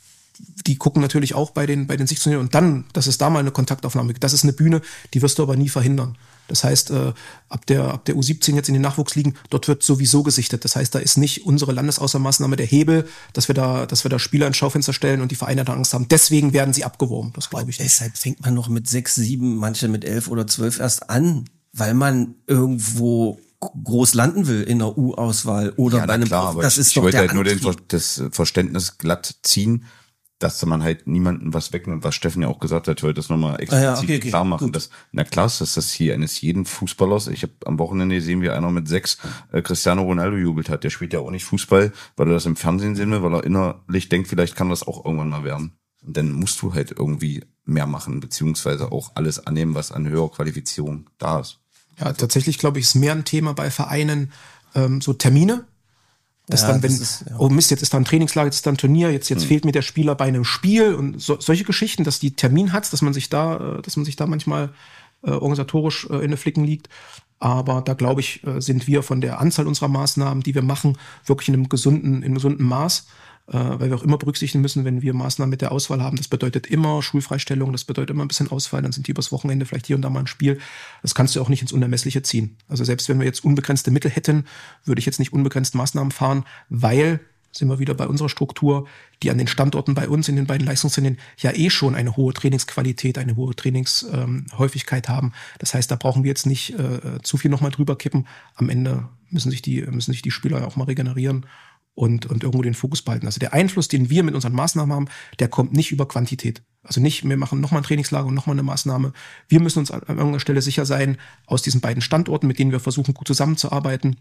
die gucken natürlich auch bei den Sichtturnieren und dann, dass es da mal eine Kontaktaufnahme gibt. Das ist eine Bühne, die wirst du aber nie verhindern. Das heißt, ab der U17 jetzt in den Nachwuchsligen, dort wird sowieso gesichtet. Das heißt, da ist nicht unsere Landesauswahlmaßnahme der Hebel, dass wir da Spieler ins Schaufenster stellen und die Vereine da Angst haben. Deswegen werden sie abgeworben. Das glaube ich nicht. Deshalb fängt man noch mit 6, 7, manche mit 11 oder 12 erst an, weil man irgendwo groß landen will in der U-Auswahl oder ja, bei einem. Klar, aber das ist ich doch wollte der halt Antrieb. nur das Verständnis glatt ziehen, dass man halt niemanden was wegnimmt, was Steffen ja auch gesagt hat, ich wollte das nochmal explizit klar machen. Dass, na klar, ist das hier eines jeden Fußballers. Ich habe am Wochenende gesehen, wie einer mit 6 Cristiano Ronaldo jubelt hat. Der spielt ja auch nicht Fußball, weil er das im Fernsehen sehen will, weil er innerlich denkt, vielleicht kann das auch irgendwann mal werden. Und dann musst du halt irgendwie mehr machen, beziehungsweise auch alles annehmen, was an höherer Qualifizierung da ist. Ja, tatsächlich glaube ich, ist mehr ein Thema bei Vereinen, so Termine. Dass Ja, dann, wenn, das ist, ja. oh Mist, jetzt ist da ein Trainingslager, jetzt ist da ein Turnier, jetzt fehlt mir der Spieler bei einem Spiel und solche Geschichten, dass die Termin hat, dass man sich da manchmal organisatorisch in den Flicken liegt. Aber da glaube ich, sind wir von der Anzahl unserer Maßnahmen, die wir machen, wirklich in einem gesunden Maß. Weil wir auch immer berücksichtigen müssen, wenn wir Maßnahmen mit der Auswahl haben, das bedeutet immer Schulfreistellung, das bedeutet immer ein bisschen Ausfall, dann sind die übers Wochenende vielleicht hier und da mal ein Spiel. Das kannst du auch nicht ins Unermessliche ziehen. Also selbst wenn wir jetzt unbegrenzte Mittel hätten, würde ich jetzt nicht unbegrenzt Maßnahmen fahren, weil, sind wir wieder bei unserer Struktur, die an den Standorten bei uns in den beiden Leistungszentren ja schon eine hohe Trainingsqualität, eine hohe Trainingshäufigkeit haben. Das heißt, da brauchen wir jetzt nicht zu viel nochmal drüber kippen. Am Ende müssen sich die Spieler auch mal regenerieren und irgendwo den Fokus behalten. Also der Einfluss, den wir mit unseren Maßnahmen haben, der kommt nicht über Quantität. Also nicht, wir machen nochmal ein Trainingslager und nochmal eine Maßnahme. Wir müssen uns an irgendeiner Stelle sicher sein, aus diesen beiden Standorten, mit denen wir versuchen, gut zusammenzuarbeiten,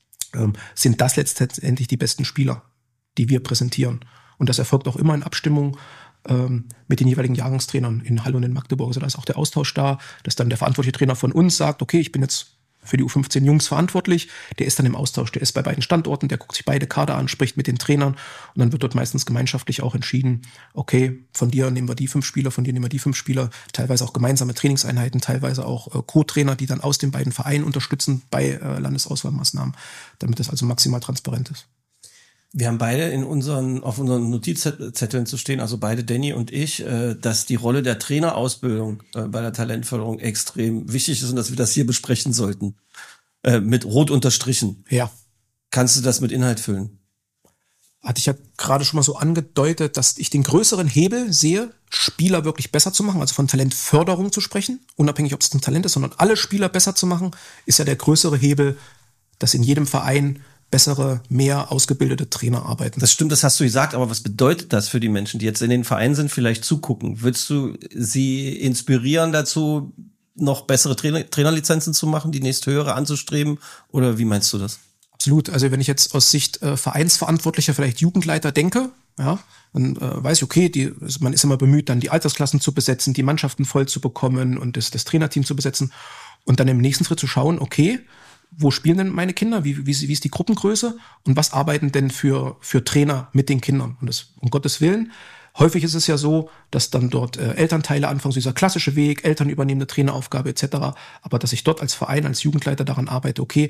sind das letztendlich die besten Spieler, die wir präsentieren. Und das erfolgt auch immer in Abstimmung mit den jeweiligen Jahrgangstrainern in Halle und in Magdeburg. Also da ist auch der Austausch da, dass dann der verantwortliche Trainer von uns sagt, okay, ich bin jetzt für die U15 Jungs verantwortlich, der ist dann im Austausch, der ist bei beiden Standorten, der guckt sich beide Kader an, spricht mit den Trainern und dann wird dort meistens gemeinschaftlich auch entschieden, okay, von dir nehmen wir die 5 Spieler, von dir nehmen wir die 5 Spieler, teilweise auch gemeinsame Trainingseinheiten, teilweise auch Co-Trainer, die dann aus den beiden Vereinen unterstützen bei Landesauswahlmaßnahmen, damit das also maximal transparent ist. Wir haben beide auf unseren Notizzetteln zu stehen, also beide, Danny und ich, dass die Rolle der Trainerausbildung bei der Talentförderung extrem wichtig ist und dass wir das hier besprechen sollten. Mit rot unterstrichen. Ja. Kannst du das mit Inhalt füllen? Hatte ich ja gerade schon mal so angedeutet, dass ich den größeren Hebel sehe, Spieler wirklich besser zu machen, also von Talentförderung zu sprechen, unabhängig ob es ein Talent ist, sondern alle Spieler besser zu machen, ist ja der größere Hebel, dass in jedem Verein bessere, mehr ausgebildete Trainer arbeiten. Das stimmt, das hast du gesagt, aber was bedeutet das für die Menschen, die jetzt in den Vereinen sind, vielleicht zugucken? Willst du sie inspirieren dazu, noch bessere Trainerlizenzen zu machen, die nächsthöhere anzustreben? Oder wie meinst du das? Absolut. Also wenn ich jetzt aus Sicht Vereinsverantwortlicher, vielleicht Jugendleiter denke, ja, dann weiß ich, okay, man ist immer bemüht, dann die Altersklassen zu besetzen, die Mannschaften voll zu bekommen und das Trainerteam zu besetzen und dann im nächsten Schritt zu schauen, okay, wo spielen denn meine Kinder? Wie ist die Gruppengröße? Und was arbeiten denn für Trainer mit den Kindern? Und das, um Gottes Willen, häufig ist es ja so, dass dann dort Elternteile anfangen, so dieser klassische Weg, Eltern übernehmen eine Traineraufgabe etc. Aber dass ich dort als Verein, als Jugendleiter daran arbeite, okay,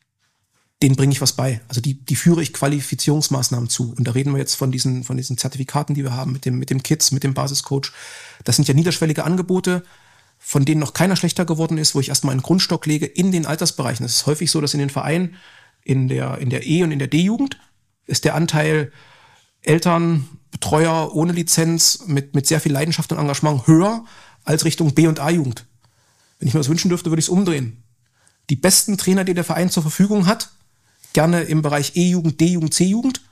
denen bringe ich was bei. Also die führe ich Qualifizierungsmaßnahmen zu. Und da reden wir jetzt von diesen Zertifikaten, die wir haben, mit dem Kids, mit dem Basiscoach. Das sind ja niederschwellige Angebote, von denen noch keiner schlechter geworden ist, wo ich erstmal einen Grundstock lege in den Altersbereichen. Es ist häufig so, dass in den Vereinen, in der E- und in der D-Jugend, ist der Anteil Eltern, Betreuer ohne Lizenz mit sehr viel Leidenschaft und Engagement höher als Richtung B- und A-Jugend. Wenn ich mir das wünschen dürfte, würde ich es umdrehen. Die besten Trainer, die der Verein zur Verfügung hat, gerne im Bereich E-Jugend, D-Jugend, C-Jugend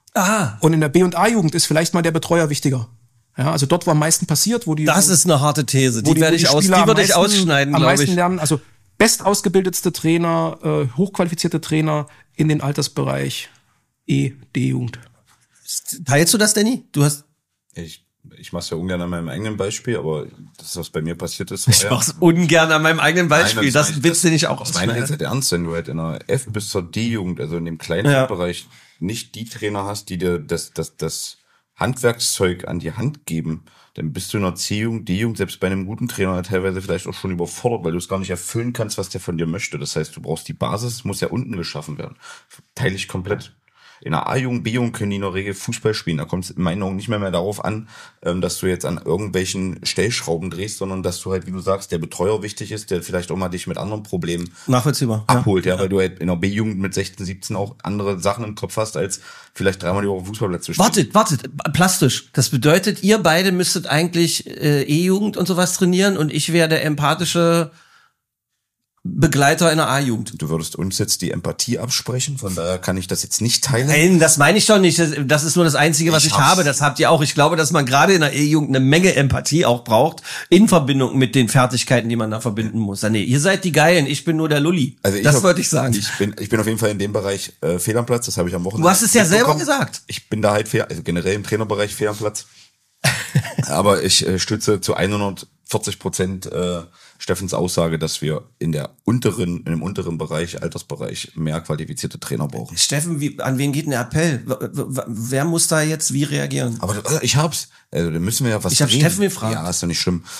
Und in der B- und A-Jugend ist vielleicht mal der Betreuer wichtiger. Ja, also dort, wo am meisten passiert, Das ist eine harte These. Die Spieler würde ich ausschneiden, am glaube meisten ich. lernen. Also bestausgebildetste Trainer, hochqualifizierte Trainer in den Altersbereich E, D-Jugend. Teilst du das, Danny? Du hast. Ich mache es ja ungern an meinem eigenen Beispiel, aber das, was bei mir passiert ist, war Ich mach's ungern an meinem eigenen Beispiel. Nein, das ist ein Witz, den ich auch Das meine ich jetzt halt ernst, wenn du halt in der F bis zur D-Jugend, also in dem kleinen Bereich, nicht die Trainer hast, die dir das Handwerkszeug an die Hand geben, dann bist du in der C-Jugend, D-Jugend, selbst bei einem guten Trainer teilweise vielleicht auch schon überfordert, weil du es gar nicht erfüllen kannst, was der von dir möchte. Das heißt, du brauchst die Basis, muss ja unten geschaffen werden. Teile ich komplett. In der A-Jugend, B-Jugend können die in der Regel Fußball spielen. Da kommt es in meinen Augen nicht mehr darauf an, dass du jetzt an irgendwelchen Stellschrauben drehst, sondern dass du halt, wie du sagst, der Betreuer wichtig ist, der vielleicht auch mal dich mit anderen Problemen nachvollziehbar abholt, weil du halt in der B-Jugend mit 16, 17 auch andere Sachen im Kopf hast, als vielleicht dreimal die Woche Fußballplatz zu spielen. Wartet, plastisch. Das bedeutet, ihr beide müsstet eigentlich E-Jugend und sowas trainieren und ich wäre der empathische Begleiter in der A-Jugend. Du würdest uns jetzt die Empathie absprechen, von daher kann ich das jetzt nicht teilen. Nein, das meine ich doch nicht. Das ist nur das Einzige, was ich habe. Das habt ihr auch. Ich glaube, dass man gerade in der E-Jugend eine Menge Empathie auch braucht, in Verbindung mit den Fertigkeiten, die man da verbinden muss. Nee, ihr seid die Geilen, ich bin nur der Lulli. Also das wollte ich sagen. Ich bin auf jeden Fall in dem Bereich fehl am Platz, das habe ich am Wochenende. Du hast es ja selber gesagt. Ich bin da halt also generell im Trainerbereich fehl am Platz. Aber ich stütze zu 140% Steffens Aussage, dass wir in dem unteren Bereich, Altersbereich, mehr qualifizierte Trainer brauchen. Steffen, an wen geht denn der Appell? Wer muss da jetzt wie reagieren? Aber ich hab's. Also, da müssen wir ja was Ich habe Steffen gefragt. Ja, ist doch nicht schlimm.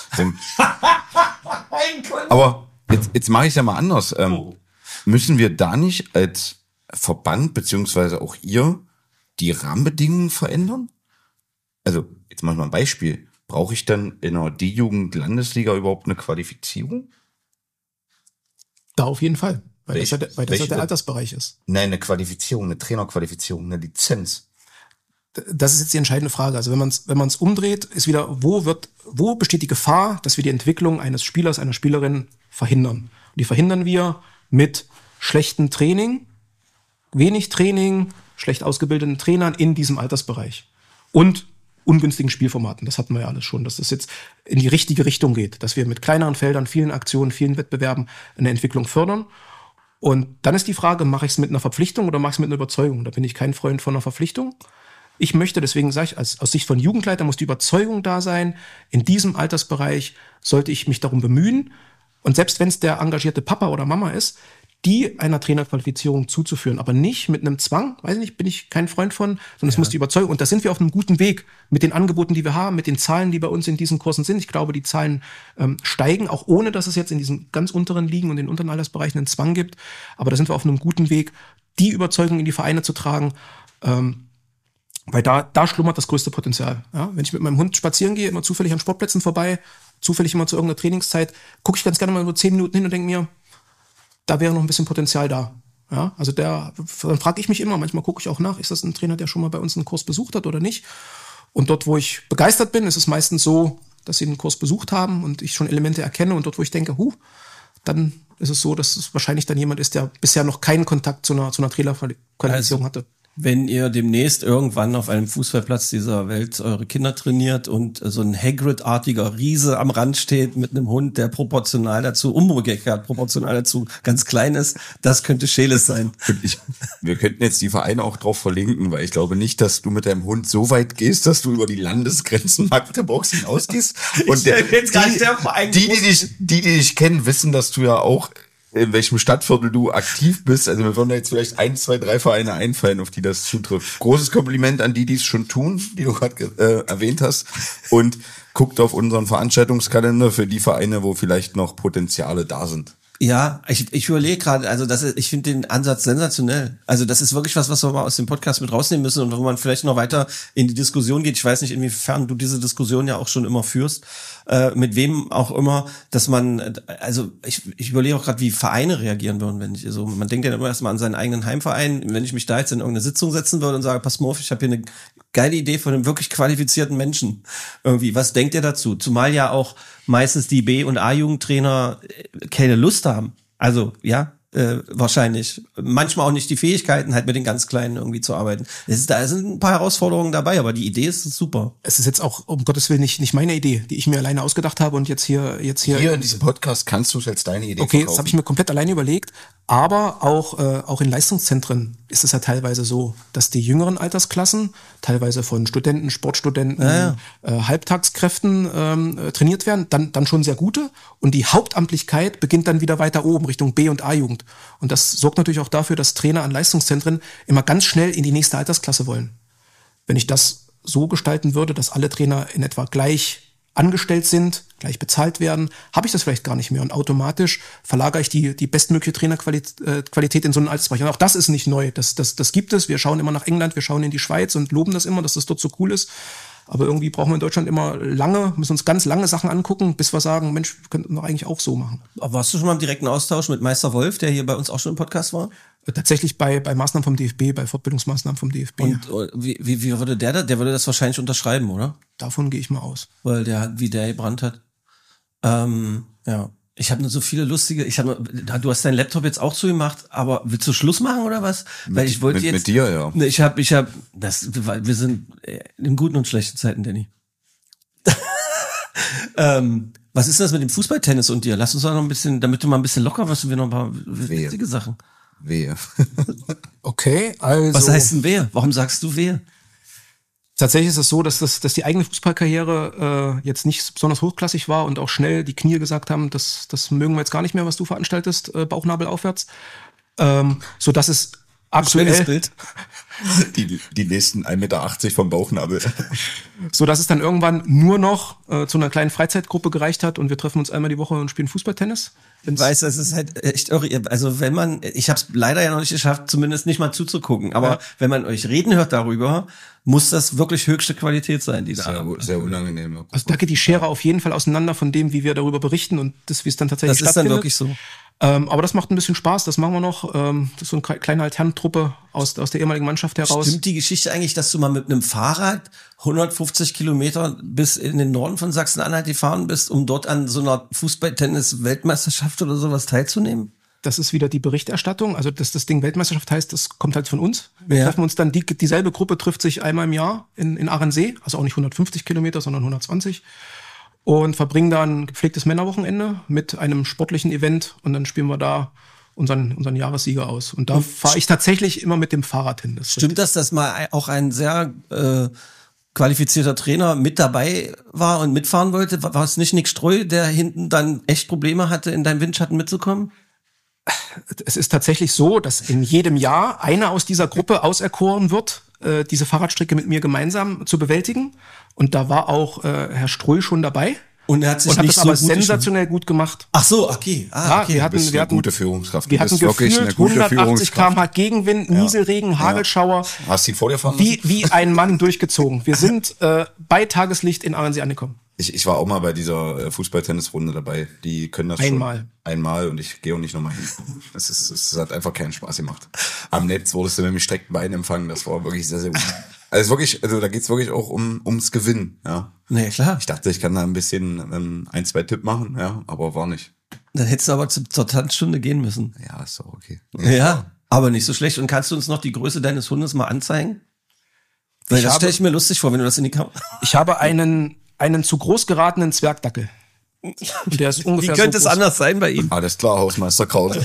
Aber jetzt mache ich es ja mal anders. Müssen wir da nicht als Verband, beziehungsweise auch ihr, die Rahmenbedingungen verändern? Also, jetzt mach ich mal ein Beispiel. Brauche ich dann in einer D-Jugend-Landesliga überhaupt eine Qualifizierung? Da auf jeden Fall, weil das ja der Altersbereich ist. Nein, eine Qualifizierung, eine Trainerqualifizierung, eine Lizenz. Das ist jetzt die entscheidende Frage. Also wenn man es umdreht, ist wieder, wo besteht die Gefahr, dass wir die Entwicklung eines Spielers, einer Spielerin verhindern? Und die verhindern wir mit schlechtem Training, wenig Training, schlecht ausgebildeten Trainern in diesem Altersbereich. Und ungünstigen Spielformaten. Das hatten wir ja alles schon, dass das jetzt in die richtige Richtung geht, dass wir mit kleineren Feldern, vielen Aktionen, vielen Wettbewerben eine Entwicklung fördern. Und dann ist die Frage, mache ich es mit einer Verpflichtung oder mache ich es mit einer Überzeugung? Da bin ich kein Freund von einer Verpflichtung. Ich möchte, deswegen sage ich, aus Sicht von Jugendleiter muss die Überzeugung da sein, in diesem Altersbereich sollte ich mich darum bemühen. Und selbst wenn es der engagierte Papa oder Mama ist, die einer Trainerqualifizierung zuzuführen, aber nicht mit einem Zwang, weiß ich nicht, bin ich kein Freund von, sondern es muss die Überzeugung, und da sind wir auf einem guten Weg mit den Angeboten, die wir haben, mit den Zahlen, die bei uns in diesen Kursen sind. Ich glaube, die Zahlen steigen, auch ohne, dass es jetzt in diesen ganz unteren Ligen und in den unteren Altersbereichen einen Zwang gibt, aber da sind wir auf einem guten Weg, die Überzeugung in die Vereine zu tragen, weil da schlummert das größte Potenzial. Ja? Wenn ich mit meinem Hund spazieren gehe, immer zufällig an Sportplätzen vorbei, zufällig immer zu irgendeiner Trainingszeit, gucke ich ganz gerne mal so 10 Minuten hin und denke mir, da wäre noch ein bisschen Potenzial da. Ja, also dann frage ich mich immer, manchmal gucke ich auch nach, ist das ein Trainer, der schon mal bei uns einen Kurs besucht hat oder nicht? Und dort, wo ich begeistert bin, ist es meistens so, dass sie einen Kurs besucht haben und ich schon Elemente erkenne, und dort, wo ich denke, dann ist es so, dass es wahrscheinlich dann jemand ist, der bisher noch keinen Kontakt zu einer Trainerqualifizierung hatte. Wenn ihr demnächst irgendwann auf einem Fußballplatz dieser Welt eure Kinder trainiert und so ein Hagrid-artiger Riese am Rand steht mit einem Hund, der proportional dazu ganz klein ist, das könnte Scheles sein. Wir könnten jetzt die Vereine auch drauf verlinken, weil ich glaube nicht, dass du mit deinem Hund so weit gehst, dass du über die Landesgrenzen Magdeburgs hinausgehst. Und die dich kennen, wissen, dass du ja auch in welchem Stadtviertel du aktiv bist. Also mir würden da jetzt vielleicht 1, 2, 3 Vereine einfallen, auf die das zutrifft. Großes Kompliment an die es schon tun, die du gerade erwähnt hast. Und guckt auf unseren Veranstaltungskalender für die Vereine, wo vielleicht noch Potenziale da sind. Ja, ich überlege gerade, also ich finde den Ansatz sensationell. Also das ist wirklich was wir mal aus dem Podcast mit rausnehmen müssen und wo man vielleicht noch weiter in die Diskussion geht. Ich weiß nicht, inwiefern du diese Diskussion ja auch schon immer führst, mit wem auch immer, dass man, also ich überlege auch gerade, wie Vereine reagieren würden, wenn ich so, man denkt ja immer erstmal an seinen eigenen Heimverein, wenn ich mich da jetzt in irgendeine Sitzung setzen würde und sage, pass mal auf, ich habe hier eine geile Idee von einem wirklich qualifizierten Menschen. Irgendwie, was denkt ihr dazu? Zumal ja auch meistens die B- und A-Jugendtrainer keine Lust haben. Also, ja, wahrscheinlich. Manchmal auch nicht die Fähigkeiten, halt mit den ganz Kleinen irgendwie zu arbeiten. Da sind ein paar Herausforderungen dabei, aber die Idee ist super. Es ist jetzt auch, um Gottes Willen, nicht meine Idee, die ich mir alleine ausgedacht habe und jetzt hier Hier in diesem Podcast kannst du es als deine Idee okay, verkaufen. das habe ich mir komplett alleine überlegt. Aber auch in Leistungszentren ist es ja teilweise so, dass die jüngeren Altersklassen teilweise von Studenten, Sportstudenten, Halbtagskräften trainiert werden, dann schon sehr gute. Und die Hauptamtlichkeit beginnt dann wieder weiter oben, Richtung B- und A-Jugend. Und das sorgt natürlich auch dafür, dass Trainer an Leistungszentren immer ganz schnell in die nächste Altersklasse wollen. Wenn ich das so gestalten würde, dass alle Trainer in etwa gleich angestellt sind, gleich bezahlt werden, habe ich das vielleicht gar nicht mehr. Und automatisch verlagere ich die bestmögliche Trainerqualität in so einen Altersbereich. Und auch das ist nicht neu. Das gibt es. Wir schauen immer nach England, wir schauen in die Schweiz und loben das immer, dass das dort so cool ist. Aber irgendwie brauchen wir in Deutschland immer müssen uns ganz lange Sachen angucken, bis wir sagen, Mensch, wir könnten doch eigentlich auch so machen. Aber warst du schon mal im direkten Austausch mit Meister Wolf, der hier bei uns auch schon im Podcast war? Tatsächlich bei Maßnahmen vom DFB, bei Fortbildungsmaßnahmen vom DFB. Und wie würde der würde das wahrscheinlich unterschreiben, oder? Davon gehe ich mal aus. Weil wie der gebrannt hat. Ja. Ich habe nur so viele lustige, du hast deinen Laptop jetzt auch zugemacht, aber willst du Schluss machen oder was? Weil ich wollte jetzt. Mit dir, ja. Wir sind in guten und schlechten Zeiten, Danny. Was ist das mit dem Fußballtennis und dir? Lass uns doch noch ein bisschen, damit du mal ein bisschen locker wirst und wir noch ein paar witzige Sachen. Wehe. Okay, also. Was heißt denn Wehe? Warum sagst du Wehe? Tatsächlich ist es so, dass die eigene Fußballkarriere jetzt nicht besonders hochklassig war und auch schnell die Knie gesagt haben, das mögen wir jetzt gar nicht mehr, was du veranstaltest, Bauchnabel aufwärts. So dass es aktuell Bild. Die nächsten 1,80 Meter vom Bauchnabel. So dass es dann irgendwann nur noch zu einer kleinen Freizeitgruppe gereicht hat und wir treffen uns einmal die Woche und spielen Fußballtennis. Ich weiß, es ist halt echt irre. Also ich habe es leider ja noch nicht geschafft, zumindest nicht mal zuzugucken. Aber wenn man euch reden hört darüber, muss das wirklich höchste Qualität sein, die da. Sehr unangenehm. Also da geht die Schere auf jeden Fall auseinander von dem, wie wir darüber berichten und wie es dann tatsächlich stattfindet. Das ist dann wirklich so. Aber das macht ein bisschen Spaß, das machen wir noch. Das ist so eine kleine Alternentruppe aus der ehemaligen Mannschaft heraus. Stimmt die Geschichte eigentlich, dass du mal mit einem Fahrrad 150 Kilometer bis in den Norden von Sachsen-Anhalt gefahren bist, um dort an so einer Fußball-Tennis-Weltmeisterschaft oder sowas teilzunehmen? Das ist wieder die Berichterstattung. Also, dass das Ding Weltmeisterschaft heißt, das kommt halt von uns. Wir treffen uns dann, dieselbe Gruppe trifft sich einmal im Jahr in Arendsee, also auch nicht 150 Kilometer, sondern 120. Und verbringen da ein gepflegtes Männerwochenende mit einem sportlichen Event und dann spielen wir da unseren Jahressieger aus. Und da fahre ich tatsächlich immer mit dem Fahrrad hin. Stimmt das, dass mal auch ein sehr qualifizierter Trainer mit dabei war und mitfahren wollte? War es nicht Nick Streu, der hinten dann echt Probleme hatte, in deinem Windschatten mitzukommen? Es ist tatsächlich so, dass in jedem Jahr einer aus dieser Gruppe auserkoren wird, diese Fahrradstrecke mit mir gemeinsam zu bewältigen. Und da war auch Herr Streu schon dabei. Und er hat sich nicht das aber sensationell gut gemacht. Ach so, okay. Okay. Wir hatten eine gute Führungskraft. Wir hatten gefühlt 180 km/h Gegenwind, Nieselregen, Hagelschauer. Hast du ihn vor dir fahren lassen? Wie ein Mann durchgezogen. Wir sind bei Tageslicht in Arendsee angekommen. Ich war auch mal bei dieser Fußball-Tennis-Runde dabei. Die können das schon einmal und ich gehe auch nicht nochmal hin. Es hat einfach keinen Spaß gemacht. Am Netz wurdest du mit dem gestreckten Bein empfangen. Das war wirklich sehr, sehr gut. Also da geht's wirklich auch ums Gewinnen. Ja. Nee, klar. Ich dachte, ich kann da ein bisschen 1-2 Tipp machen, ja, aber war nicht. Dann hättest du aber zur Tanzstunde gehen müssen. Ja, ist doch okay. Ja, aber nicht so schlecht. Und kannst du uns noch die Größe deines Hundes mal anzeigen? Weil das stelle ich mir lustig vor, wenn du das in die Kamera... Ich habe einen zu groß geratenen Zwergdackel. Und der ist ungefähr Wie könnte es anders sein bei ihm? Alles klar, Hausmeister Kraut.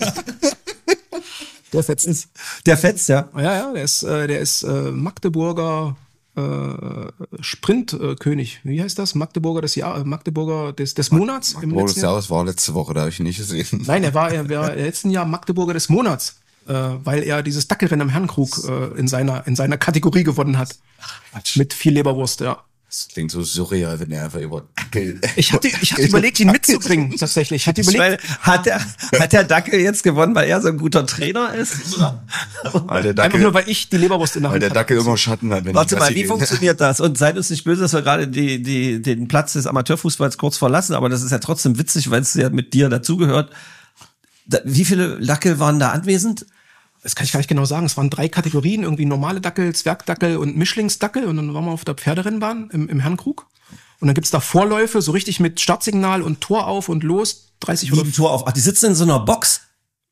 Der fetzt. Der fetzt, ja. Ja, der ist Magdeburger Sprintkönig. Wie heißt das? Magdeburger des Monats. Magdeburger des Jahres war letzte Woche, da habe ich ihn nicht gesehen. Nein, er war im letzten Jahr Magdeburger des Monats, weil er dieses Dackelrennen am Herrenkrug in seiner Kategorie gewonnen hat. Mit viel Leberwurst, ja. Das klingt so surreal, wenn er einfach über Dackel... Ich hatte überlegt, ihn mitzubringen, tatsächlich. Hat der Dackel jetzt gewonnen, weil er so ein guter Trainer ist? Einfach nur, weil ich die Leberwurst in der Hand habe. Weil der Dackel immer Schatten hat. Warte mal, wie funktioniert das? Und seid uns nicht böse, dass wir gerade den Platz des Amateurfußballs kurz verlassen, aber das ist ja trotzdem witzig, weil es ja mit dir dazugehört. Wie viele Dackel waren da anwesend? Das kann ich gar nicht genau sagen. Es waren 3 Kategorien, irgendwie normale Dackel, Zwergdackel und Mischlingsdackel. Und dann waren wir auf der Pferderennbahn im Herrenkrug. Und dann gibt's da Vorläufe, so richtig mit Startsignal und Tor auf und los. 30 oder Tor auf. Ach, die sitzen in so einer Box?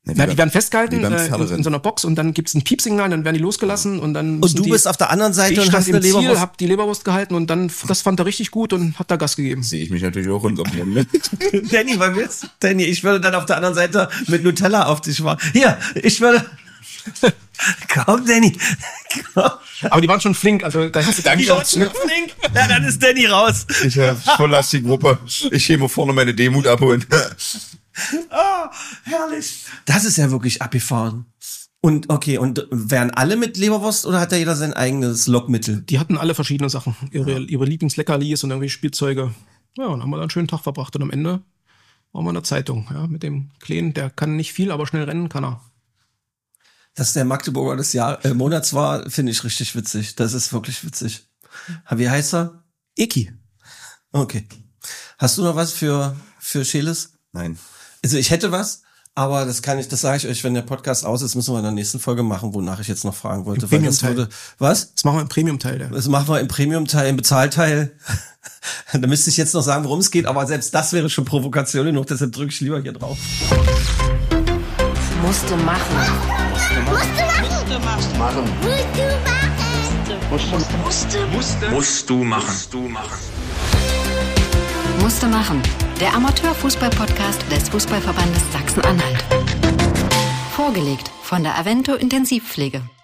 Die werden festgehalten in so einer Box und dann gibt's ein Piepsignal, dann werden die losgelassen und dann. Und du bist auf der anderen Seite und hast eine eine Leberwurst. Ich hab die Leberwurst gehalten und dann, das fand er richtig gut und hat da Gas gegeben. Sehe ich mich natürlich auch unter mir. Danny, ich würde dann auf der anderen Seite mit Nutella auf dich warten. Hier, ich würde... Komm, Danny. Komm. Aber die waren schon flink, also da hast du Die waren schon flink. Ja, dann ist Danny raus. Ich verlasse die Gruppe. Ich gehe mal vorne meine Demut abholen. Oh, herrlich. Das ist ja wirklich abgefahren. Und okay, und wären alle mit Leberwurst oder hat da jeder sein eigenes Lockmittel? Die hatten alle verschiedene Sachen. Ihre Lieblingsleckerlis und irgendwie Spielzeuge. Ja, und haben wir dann einen schönen Tag verbracht. Und am Ende waren wir in der Zeitung. Ja, mit dem Kleinen, der kann nicht viel, aber schnell rennen kann er. Dass der Magdeburger des Monats war, finde ich richtig witzig. Das ist wirklich witzig. Wie heißt er? Eki. Okay. Hast du noch was für Scheles? Nein. Also ich hätte was, aber das sage ich euch, wenn der Podcast aus ist, müssen wir in der nächsten Folge machen, wonach ich jetzt noch fragen wollte. Weil das würde, was? Das machen wir im Premium-Teil. Das machen wir im Premium-Teil, im Bezahlteil. Da müsste ich jetzt noch sagen, worum es geht, aber selbst das wäre schon Provokation genug, deshalb drücke ich lieber hier drauf. Musste machen. Musste machen. Der Amateurfußball-Podcast des Fußballverbandes Sachsen-Anhalt. Vorgelegt von der Avento Intensivpflege.